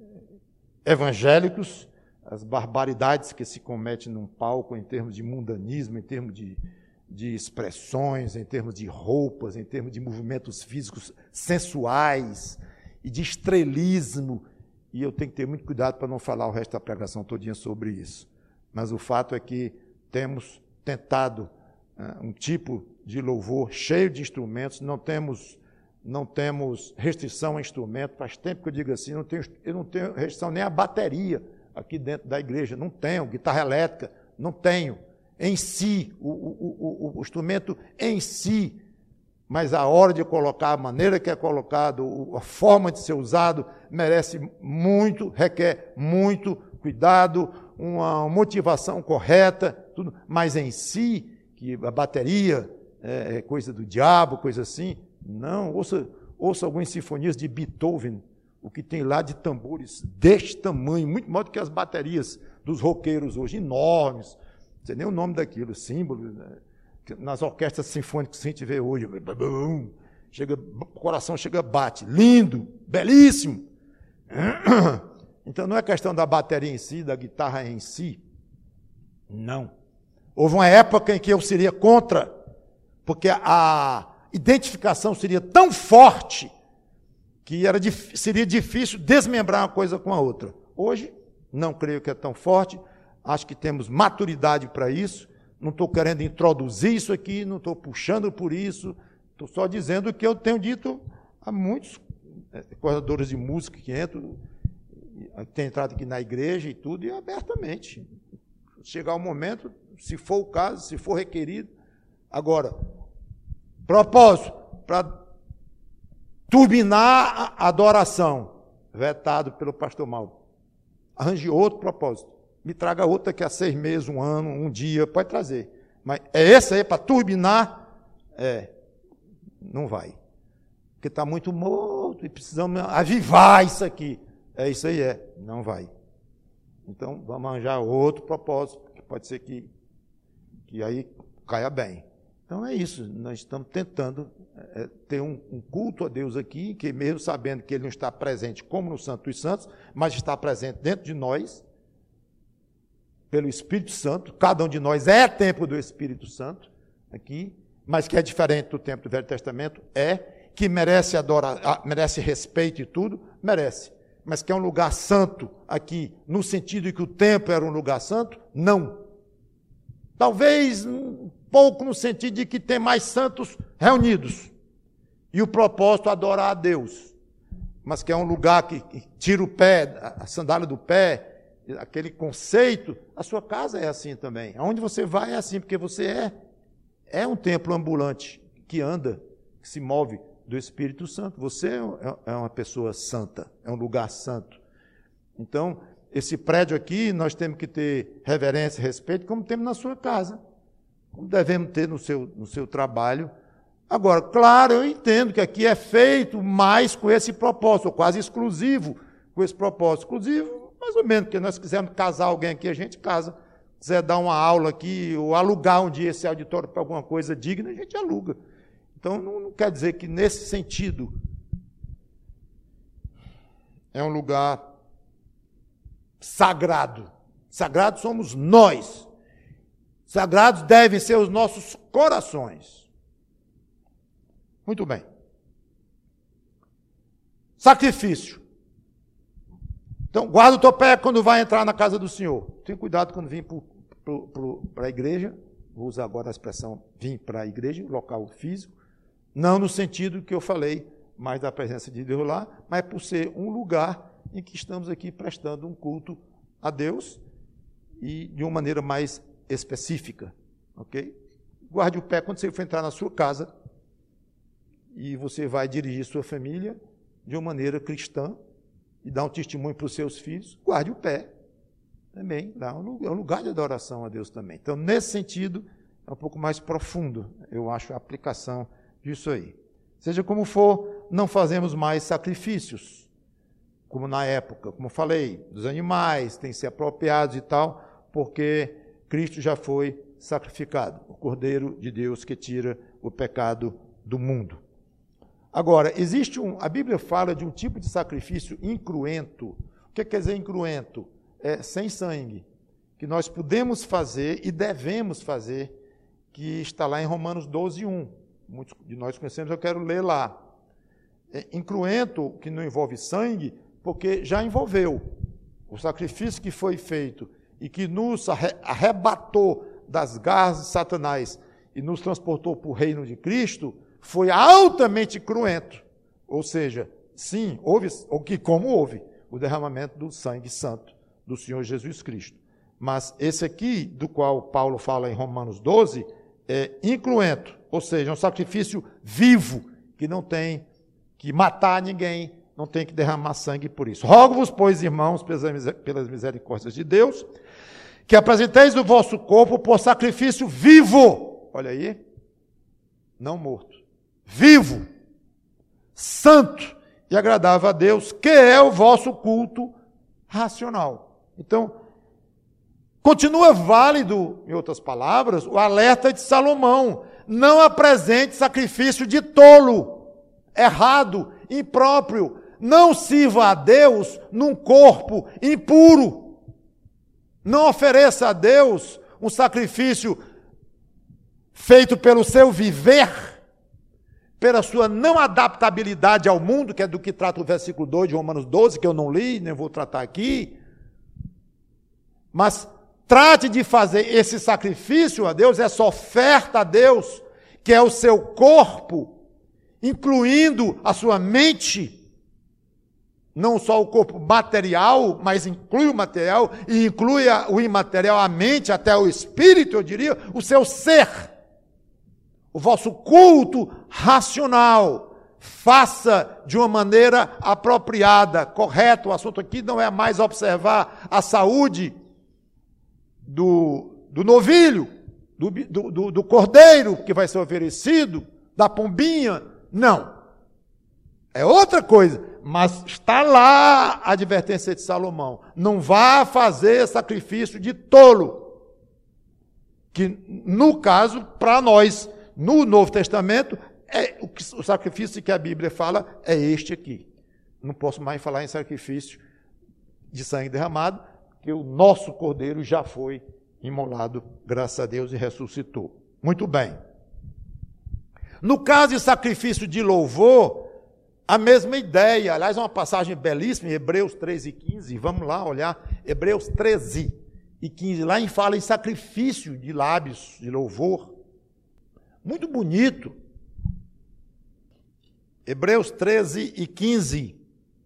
S1: evangélicos, as barbaridades que se cometem num palco em termos de mundanismo, em termos de, de expressões, em termos de roupas, em termos de movimentos físicos sensuais e de estrelismo. E eu tenho que ter muito cuidado para não falar o resto da pregação todinha sobre isso. Mas o fato é que temos tentado uh, um tipo de louvor cheio de instrumentos, não temos, não temos restrição a instrumento. Faz tempo que eu digo assim, não tenho, eu não tenho restrição nem a bateria aqui dentro da igreja, não tenho, guitarra elétrica, não tenho. Em si, o, o, o, o instrumento em si, mas a hora de colocar, a maneira que é colocado, a forma de ser usado, merece muito, requer muito cuidado, uma motivação correta, tudo, mas em si, que a bateria é, é coisa do diabo, coisa assim, não. Ouça, ouça algumas sinfonias de Beethoven, o que tem lá de tambores deste tamanho, muito maior do que as baterias dos roqueiros hoje, enormes, não sei nem o nome daquilo, símbolo, né? Nas orquestras sinfônicas que a gente vê hoje, chega, o coração chega, bate, lindo, belíssimo. Então, não é questão da bateria em si, da guitarra em si. Não. Houve uma época em que eu seria contra, porque a identificação seria tão forte que era, seria difícil desmembrar uma coisa com a outra. Hoje, não creio que é tão forte. acho que temos maturidade para isso. Não estou querendo introduzir isso aqui, não estou puxando por isso, estou só dizendo o que eu tenho dito a muitos coordenadores de música que entram, tem entrado aqui na igreja e tudo, e abertamente. Chegar o momento, se for o caso, se for requerido. Agora, propósito, para turbinar a adoração, vetado pelo pastor Mauro. Arranje outro propósito. Me traga outro daqui a seis meses, um ano, um dia, pode trazer. Mas é esse aí para turbinar? É, não vai. Porque está muito morto e precisamos avivar isso aqui. É isso aí, é. Não vai. Então, vamos arranjar outro propósito, que pode ser que, que aí caia bem. Então, é isso. Nós estamos tentando é, ter um, um culto a Deus aqui, que mesmo sabendo que Ele não está presente como no Santo dos Santos, mas está presente dentro de nós, pelo Espírito Santo. Cada um de nós é templo do Espírito Santo, aqui, mas que é diferente do templo do Velho Testamento, é, que merece, adora, merece respeito e tudo, merece. Mas que é um lugar santo aqui, no sentido de que o templo era um lugar santo, não. Talvez um pouco no sentido de que tem mais santos reunidos. E o propósito é adorar a Deus. Mas que é um lugar que, que tira o pé, a sandália do pé, aquele conceito. A sua casa é assim também. Aonde você vai é assim, porque você é, é um templo ambulante, que anda, que se move do Espírito Santo. Você é uma pessoa santa, é um lugar santo. Então, esse prédio aqui, nós temos que ter reverência e respeito, como temos na sua casa, como devemos ter no seu, no seu trabalho. Agora, claro, eu entendo que aqui é feito mais com esse propósito, ou quase exclusivo com esse propósito. Exclusivo, mais ou menos, porque nós quisermos casar alguém aqui, a gente casa. Quiser dar uma aula aqui, ou alugar um dia esse auditório para alguma coisa digna, a gente aluga. Então, não, não quer dizer que, nesse sentido, é um lugar sagrado. Sagrados somos nós. Sagrados devem ser os nossos corações. Muito bem. Sacrifício. Então, guarda o teu pé quando vai entrar na casa do Senhor. Tenha cuidado quando vir para a igreja. Vou usar agora a expressão vir para a igreja, local físico. Não no sentido que eu falei, mais da presença de Deus lá, mas por ser um lugar em que estamos aqui prestando um culto a Deus e de uma maneira mais específica. Ok? Guarde o pé quando você for entrar na sua casa e você vai dirigir sua família de uma maneira cristã e dar um testemunho para os seus filhos. Guarde o pé. Também dá um lugar de adoração a Deus também. Então, nesse sentido, é um pouco mais profundo, eu acho, a aplicação disso aí. Seja como for, não fazemos mais sacrifícios, como na época, como falei, dos animais, tem que ser apropriados e tal, porque Cristo já foi sacrificado, o Cordeiro de Deus que tira o pecado do mundo. Agora, existe um, a Bíblia fala de um tipo de sacrifício incruento. O que quer dizer incruento? É sem sangue, que nós podemos fazer e devemos fazer, que está lá em Romanos doze, um. Muitos de nós conhecemos, eu quero ler lá. É incruento, que não envolve sangue, porque já envolveu. O sacrifício que foi feito e que nos arrebatou das garras de Satanás e nos transportou para o reino de Cristo, foi altamente cruento. Ou seja, sim, houve, ou que como houve, o derramamento do sangue santo do Senhor Jesus Cristo. Mas esse aqui, do qual Paulo fala em Romanos doze, é incruento, ou seja, é um sacrifício vivo, que não tem que matar ninguém, não tem que derramar sangue por isso. Rogo-vos, pois, irmãos, pelas misericórdias de Deus, que apresenteis o vosso corpo por sacrifício vivo, olha aí, não morto, vivo, santo e agradável a Deus, que é o vosso culto racional. Então, continua válido, em outras palavras, o alerta de Salomão: não apresente sacrifício de tolo, errado, impróprio, não sirva a Deus num corpo impuro, não ofereça a Deus um sacrifício feito pelo seu viver, pela sua não adaptabilidade ao mundo, que é do que trata o versículo dois de Romanos doze, que eu não li, nem vou tratar aqui, mas trate de fazer esse sacrifício a Deus, essa oferta a Deus, que é o seu corpo, incluindo a sua mente, não só o corpo material, mas inclui o material e inclui o imaterial, a mente, até o espírito, eu diria, o seu ser. O vosso culto racional. Faça de uma maneira apropriada, correta. O assunto aqui não é mais observar a saúde do, do novilho, do, do, do cordeiro que vai ser oferecido, da pombinha. Não. É outra coisa. Mas está lá a advertência de Salomão. Não vá fazer sacrifício de tolo. Que, no caso, para nós, no Novo Testamento, é, o, que, o sacrifício que a Bíblia fala é este aqui. Não posso mais falar em sacrifício de sangue derramado, porque o nosso cordeiro já foi imolado, graças a Deus, e ressuscitou. Muito bem. No caso de sacrifício de louvor, a mesma ideia. Aliás, é uma passagem belíssima em Hebreus treze e quinze. Vamos lá olhar. Hebreus treze e quinze. Lá fala em sacrifício de lábios, de louvor. Muito bonito. Hebreus treze e quinze.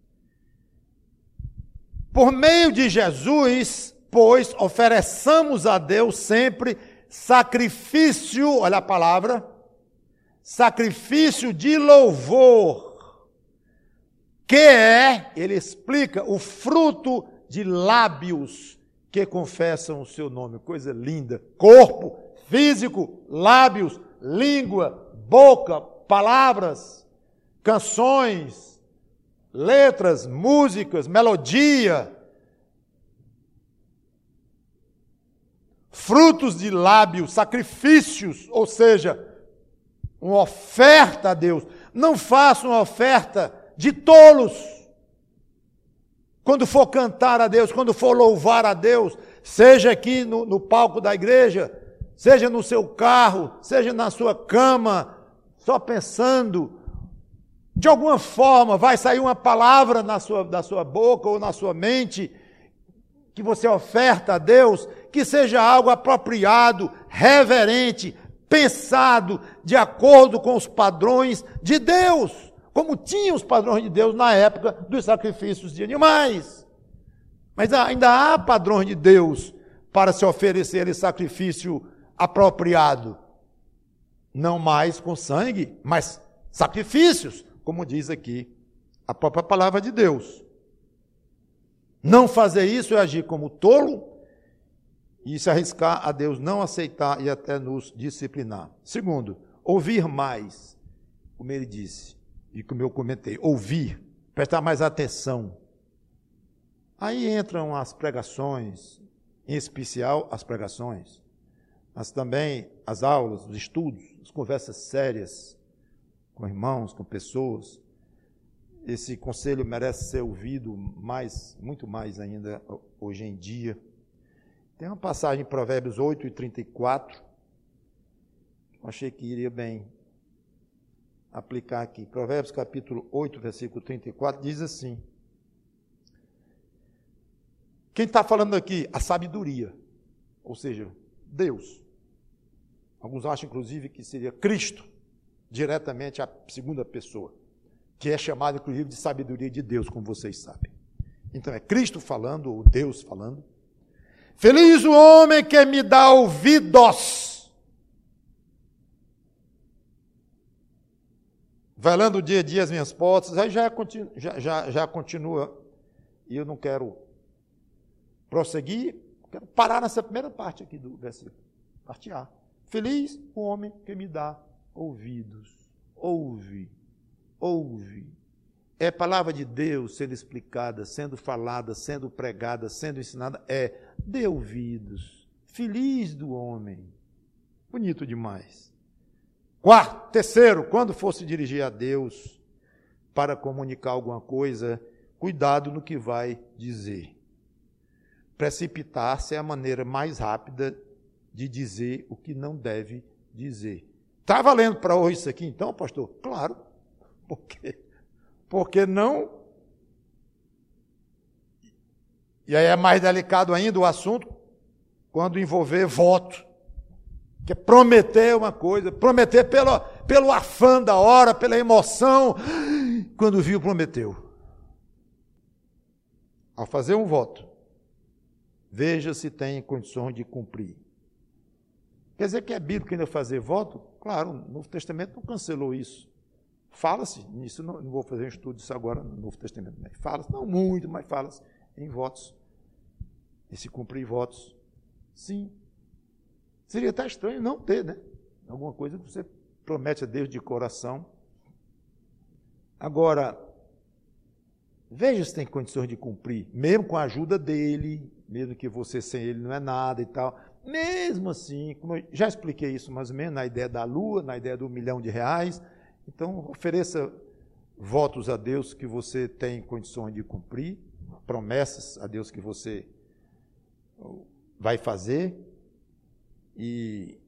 S1: Por meio de Jesus, pois, ofereçamos a Deus sempre sacrifício, olha a palavra, sacrifício de louvor, que é, ele explica, o fruto de lábios que confessam o seu nome. Coisa linda. Corpo, físico, lábios, língua, boca, palavras, canções, letras, músicas, melodia, frutos de lábios, sacrifícios, ou seja, uma oferta a Deus. Não faça uma oferta de tolos. Quando for cantar a Deus, quando for louvar a Deus, seja aqui no, no palco da igreja, seja no seu carro, seja na sua cama, só pensando, de alguma forma vai sair uma palavra na sua, da sua boca ou na sua mente, que você oferta a Deus, que seja algo apropriado, reverente, pensado, de acordo com os padrões de Deus, como tinham os padrões de Deus na época dos sacrifícios de animais. Mas ainda há padrões de Deus para se oferecer esse sacrifício apropriado. Não mais com sangue, mas sacrifícios, como diz aqui a própria palavra de Deus. Não fazer isso é agir como tolo e se arriscar a Deus não aceitar e até nos disciplinar. Segundo, ouvir mais, como ele disse, e como eu comentei, ouvir, prestar mais atenção. Aí entram as pregações, em especial as pregações, mas também as aulas, os estudos, as conversas sérias com irmãos, com pessoas. Esse conselho merece ser ouvido mais, muito mais ainda hoje em dia. Tem uma passagem em Provérbios oito e trinta e quatro, que eu achei que iria bem aplicar aqui. Provérbios capítulo oito, versículo trinta e quatro, diz assim. Quem está falando aqui? A sabedoria, ou seja, Deus. Alguns acham, inclusive, que seria Cristo, diretamente a segunda pessoa, que é chamado, inclusive, de sabedoria de Deus, como vocês sabem. Então, é Cristo falando, ou Deus falando. Feliz o homem que me dá ouvidos, velando dia a dia as minhas portas. Aí já, é, já, já, já continua, e eu não quero prosseguir, quero parar nessa primeira parte aqui do versículo. Parte A. Feliz o homem que me dá ouvidos. Ouve, ouve. É palavra de Deus sendo explicada, sendo falada, sendo pregada, sendo ensinada. É, dê ouvidos. Feliz do homem. Bonito demais. Quarto, terceiro, quando for se dirigir a Deus para comunicar alguma coisa, cuidado no que vai dizer. Precipitar-se é a maneira mais rápida de dizer o que não deve dizer. Está valendo para hoje isso aqui então, pastor? Claro. Por quê? Porque não... E aí é mais delicado ainda o assunto, quando envolver voto, que é prometer uma coisa, prometer pelo, pelo afã da hora, pela emoção, quando viu, prometeu. Ao fazer um voto, veja se tem condições de cumprir. Quer dizer que é bíblico ainda fazer voto? Claro, o Novo Testamento não cancelou isso. Fala-se nisso, não, não vou fazer um estudo disso agora no Novo Testamento. Né? Fala-se, não muito, mas fala-se em votos. E se cumprir votos, sim. Seria até estranho não ter, né? Alguma coisa que você promete a Deus de coração. Agora, veja se tem condições de cumprir, mesmo com a ajuda dele, mesmo que você sem ele não é nada e tal. Mesmo assim, como eu já expliquei isso mais ou menos, na ideia da lua, na ideia do milhão de reais. Então, ofereça votos a Deus que você tem condições de cumprir, promessas a Deus que você vai fazer. E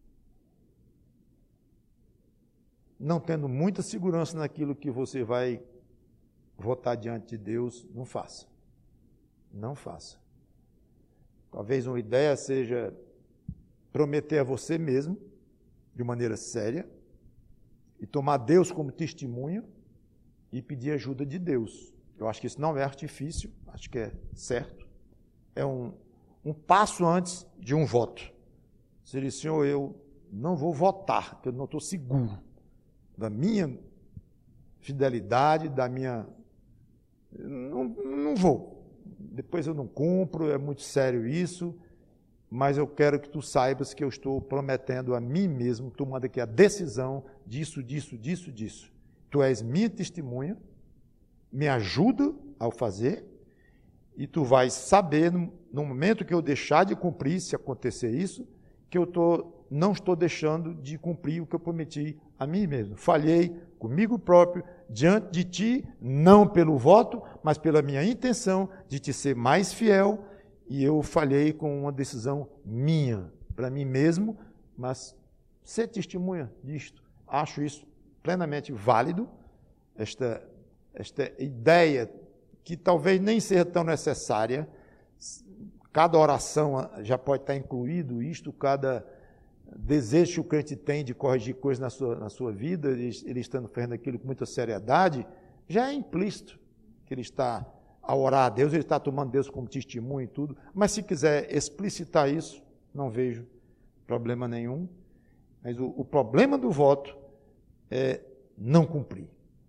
S1: não tendo muita segurança naquilo que você vai votar diante de Deus, não faça. Não faça. Talvez uma ideia seja prometer a você mesmo, de maneira séria, e tomar Deus como testemunha e pedir ajuda de Deus. Eu acho que isso não é artifício, acho que é certo. É um, um passo antes de um voto. Se ele, Senhor, eu não vou votar, porque eu não estou seguro da minha fidelidade, da minha... Não, não vou. Depois eu não cumpro, é muito sério isso, mas eu quero que tu saibas que eu estou prometendo a mim mesmo, tomando aqui a decisão disso, disso, disso, disso. Tu és minha testemunha, me ajuda ao fazer, e tu vais saber, no, no momento que eu deixar de cumprir, se acontecer isso, que eu tô, não estou deixando de cumprir o que eu prometi a mim mesmo. Falhei comigo próprio, diante de ti, não pelo voto, mas pela minha intenção de te ser mais fiel, e eu falhei com uma decisão minha, para mim mesmo, mas ser testemunha disto. Acho isso plenamente válido, esta, esta ideia que talvez nem seja tão necessária. Cada oração já pode estar incluído isto, cada desejo que o crente tem de corrigir coisas na sua, na sua vida, ele, ele estando fazendo aquilo com muita seriedade, já é implícito que ele está, ao orar a Deus, ele está tomando Deus como testemunho e tudo, mas se quiser explicitar isso, não vejo problema nenhum. Mas o, o problema do voto é não cumprir.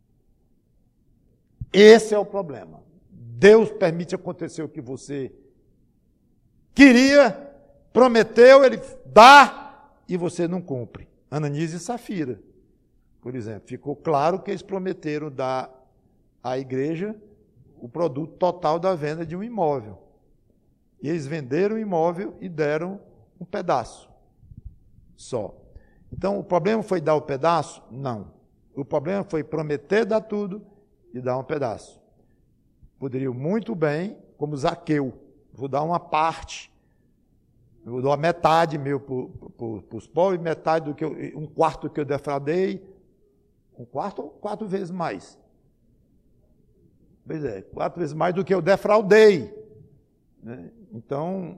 S1: Esse é o problema. Deus permite acontecer o que você queria, prometeu, ele dá, e você não cumpre. Ananias e Safira, por exemplo. Ficou claro que eles prometeram dar à igreja o produto total da venda de um imóvel. E eles venderam o imóvel e deram um pedaço só. Então, o problema foi dar o pedaço? Não. O problema foi prometer dar tudo e dar um pedaço. Poderiam muito bem, como Zaqueu, vou dar uma parte, eu dou a metade meu para os pobres, metade do que eu, um quarto do que eu defraudei, um quarto ou quatro vezes mais? Pois é, quatro vezes mais do que eu defraudei. Né? Então,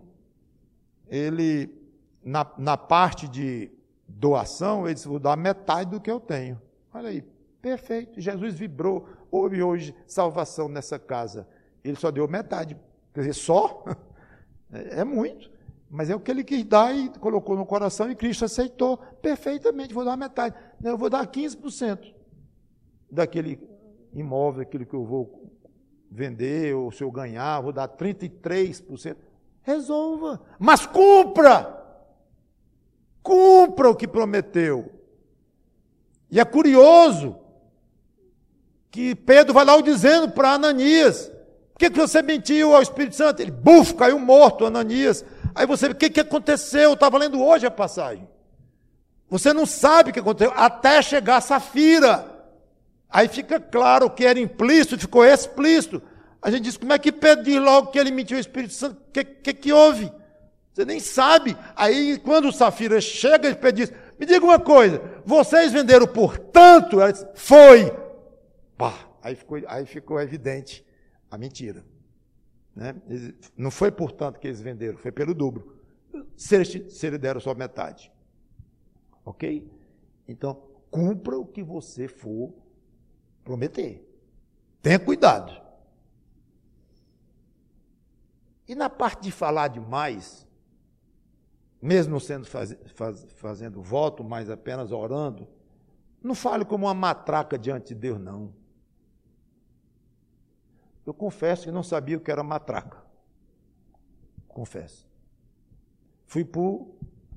S1: ele, na, na parte de doação, ele disse, vou dar metade do que eu tenho. Olha aí, perfeito, Jesus vibrou, houve hoje salvação nessa casa. Ele só deu metade, quer dizer, só? É muito. Mas é o que ele quis dar e colocou no coração e Cristo aceitou perfeitamente. Vou dar metade. Eu vou dar quinze por cento daquele imóvel, aquilo que eu vou vender, ou se eu ganhar, vou dar trinta e três por cento. Resolva, mas cumpra! Cumpra o que prometeu. E é curioso que Pedro vai lá dizendo para Ananias, por que, que você mentiu ao Espírito Santo? Ele, buf, caiu morto, Ananias. Aí você, o que, que aconteceu? Eu estava lendo hoje a passagem. Você não sabe o que aconteceu, até chegar a Safira. Aí fica claro que era implícito, ficou explícito. A gente diz, como é que Pedro diz logo que ele mentiu ao Espírito Santo? O que, que, que houve? Você nem sabe. Aí, quando o Safira chega, Pedro diz, me diga uma coisa, vocês venderam por tanto? Ela diz, foi. Pá, aí, ficou, aí ficou evidente a mentira. Né? Não foi por tanto que eles venderam, foi pelo dobro. se ele, se ele der a sua metade. Ok? Então, cumpra o que você for prometer. Tenha cuidado. E na parte de falar demais, mesmo não sendo faz, faz, fazendo voto, mas apenas orando, não fale como uma matraca diante de Deus, não. Eu confesso que não sabia o que era matraca. Confesso. Fui para o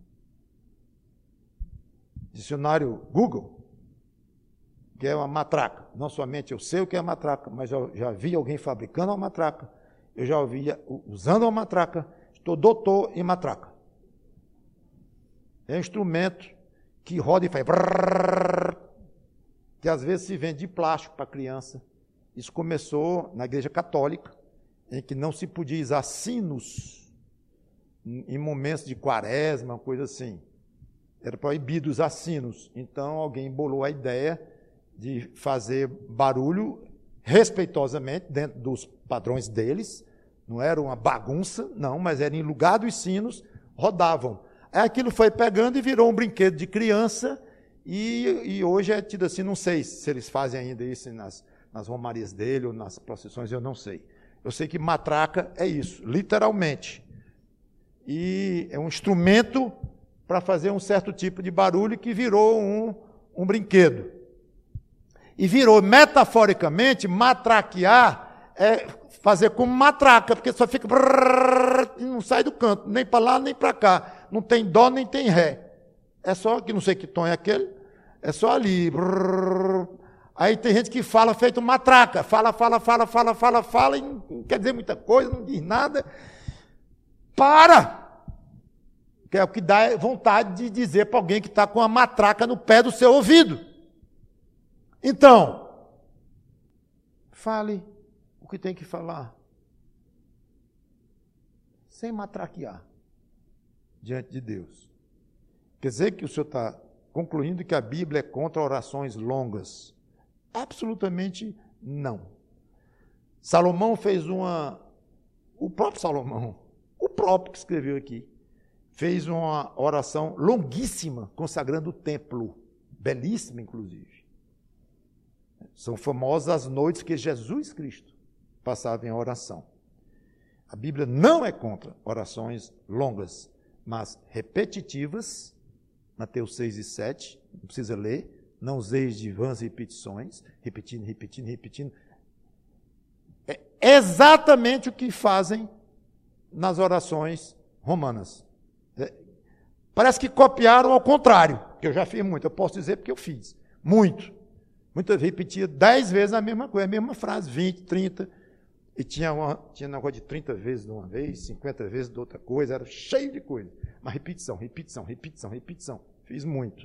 S1: dicionário Google, que é uma matraca. Não somente eu sei o que é matraca, mas eu já vi alguém fabricando uma matraca, eu já ouvi usando uma matraca, estou doutor em matraca. É um instrumento que roda e faz brrr, que às vezes se vende de plástico para criança. Isso começou na Igreja Católica, em que não se podia usar sinos em momentos de quaresma, coisa assim. Era proibido usar sinos. Então alguém embolou a ideia de fazer barulho respeitosamente, dentro dos padrões deles. Não era uma bagunça, não, mas era em lugar dos sinos, rodavam. Aí aquilo foi pegando e virou um brinquedo de criança, e, e hoje é tido assim, não sei se eles fazem ainda isso nas, nas romarias dele ou nas procissões, eu não sei. Eu sei que matraca é isso, literalmente. E é um instrumento para fazer um certo tipo de barulho que virou um, um brinquedo. E virou, metaforicamente, matraquear é fazer como matraca, porque só fica brrr, e não sai do canto, nem para lá, nem para cá. Não tem dó, nem tem ré. É só, que não sei que tom é aquele, é só ali. Brrr. Aí tem gente que fala feito matraca, fala, fala, fala, fala, fala, fala, e não quer dizer muita coisa, não diz nada. Para! Que é o que dá vontade de dizer para alguém que está com a matraca no pé do seu ouvido. Então, fale o que tem que falar, sem matraquear diante de Deus. Quer dizer que o senhor está concluindo que a Bíblia é contra orações longas? Absolutamente não. Salomão fez uma... O próprio Salomão, o próprio que escreveu aqui, fez uma oração longuíssima, consagrando o templo, belíssima, inclusive. São famosas as noites que Jesus Cristo passava em oração. A Bíblia não é contra orações longas, mas repetitivas. Mateus seis e sete, não precisa ler. Não useis de vãs repetições, repetindo, repetindo, repetindo. É exatamente o que fazem nas orações romanas. É, parece que copiaram ao contrário, que eu já fiz muito, eu posso dizer porque eu fiz. Muito. Muitas vezes repetia dez vezes a mesma coisa, a mesma frase, vinte, trinta, e tinha, uma, tinha um negócio de trinta vezes de uma vez, cinquenta vezes de outra coisa, era cheio de coisa. Mas repetição, repetição, repetição, repetição. Fiz muito.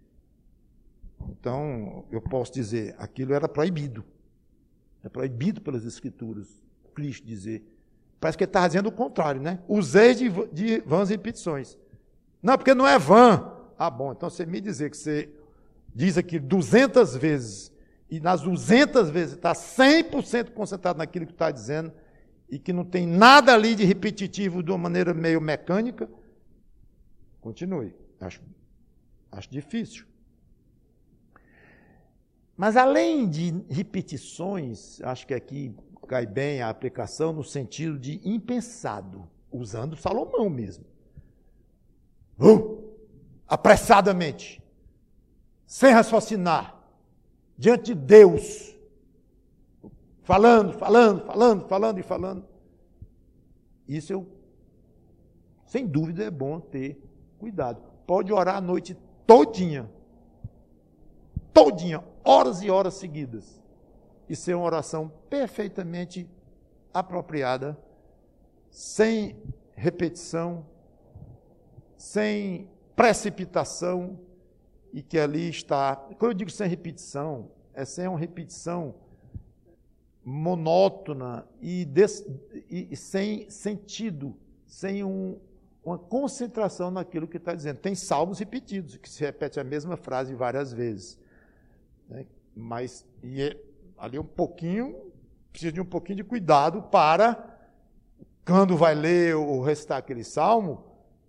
S1: Então, eu posso dizer, aquilo era proibido. É proibido pelas Escrituras, Cristo dizer. Parece que ele está dizendo o contrário, né? Usei de, de vãs repetições. Não, porque não é vã. Ah, bom, então você me dizer que você diz aqui duzentas vezes, e nas duzentas vezes está cem por cento concentrado naquilo que está dizendo, e que não tem nada ali de repetitivo de uma maneira meio mecânica, continue. Acho, acho difícil. Mas além de repetições, acho que aqui cai bem a aplicação no sentido de impensado, usando Salomão mesmo. Uh, apressadamente, sem raciocinar, diante de Deus, falando, falando, falando, falando e falando. Isso, eu, sem dúvida, é bom ter cuidado. Pode orar a noite todinha, todinha, horas e horas seguidas, e ser uma oração perfeitamente apropriada, sem repetição, sem precipitação, e que ali está... Quando eu digo sem repetição, é sem uma repetição monótona e, des, e, e sem sentido, sem um, uma concentração naquilo que está dizendo. Tem salmos repetidos, que se repete a mesma frase várias vezes. Né? Mas e é, ali um pouquinho, precisa de um pouquinho de cuidado para, quando vai ler ou recitar aquele salmo,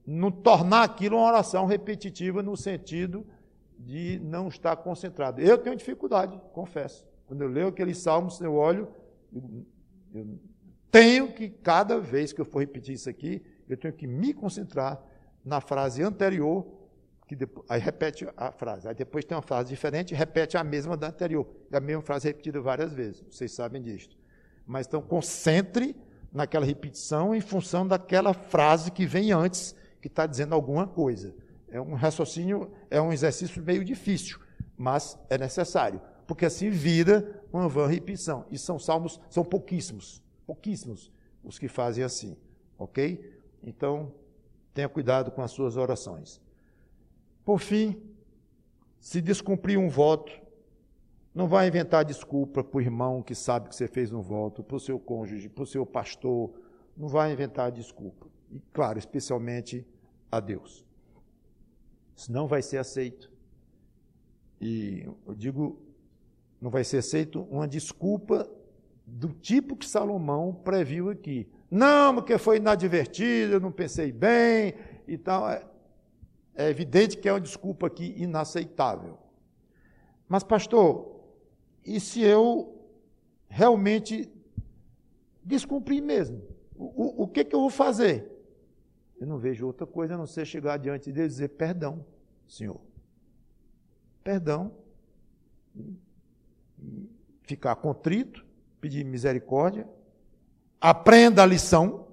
S1: não tornar aquilo uma oração repetitiva no sentido de não estar concentrado. Eu tenho dificuldade, confesso. Quando eu leio aqueles salmos, eu olho, eu, eu tenho que, cada vez que eu for repetir isso aqui, eu tenho que me concentrar na frase anterior, que depois, aí repete a frase. Aí depois tem uma frase diferente, repete a mesma da anterior. É a mesma frase repetida várias vezes, vocês sabem disso. Mas então, concentre naquela repetição em função daquela frase que vem antes, que está dizendo alguma coisa. É um raciocínio, é um exercício meio difícil, mas é necessário, porque assim vira uma vã repetição. E são salmos, são pouquíssimos, pouquíssimos os que fazem assim, ok? Então, tenha cuidado com as suas orações. Por fim, se descumprir um voto, não vai inventar desculpa para o irmão que sabe que você fez um voto, para o seu cônjuge, para o seu pastor, não vai inventar desculpa. E, claro, especialmente a Deus. Senão vai ser aceito. E eu digo, não vai ser aceito uma desculpa do tipo que Salomão previu aqui. Não, porque foi inadvertido, eu não pensei bem e tal. É, é evidente que é uma desculpa aqui inaceitável. Mas, pastor, e se eu realmente descumprir mesmo? O, o, o que, que eu vou fazer? Eu não vejo outra coisa a não ser chegar diante de Deus e dizer, perdão, Senhor. Perdão. E, e ficar contrito, pedir misericórdia. Aprenda a lição.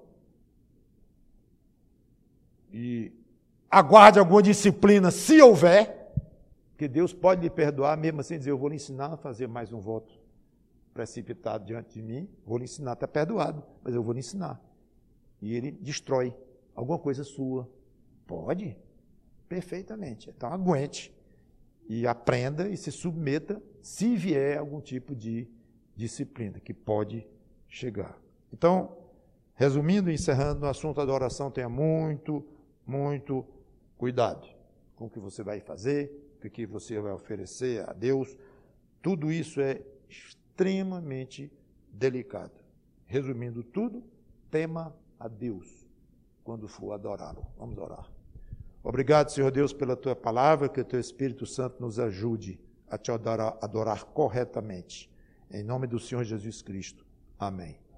S1: E aguarde alguma disciplina, se houver. Porque Deus pode lhe perdoar, mesmo assim dizer, eu vou lhe ensinar a fazer mais um voto precipitado diante de mim. Vou lhe ensinar, está perdoado, mas eu vou lhe ensinar. E ele destrói alguma coisa sua. Pode? Perfeitamente. Então aguente e aprenda e se submeta se vier algum tipo de disciplina que pode chegar. Então, resumindo e encerrando, o assunto da oração, tenha muito, muito cuidado com o que você vai fazer, o que você vai oferecer a Deus. Tudo isso é extremamente delicado. Resumindo tudo, tema a Deus quando for adorá-lo. Vamos orar. Obrigado, Senhor Deus, pela Tua palavra, que o Teu Espírito Santo nos ajude a Te adorar, adorar corretamente. Em nome do Senhor Jesus Cristo. Amém.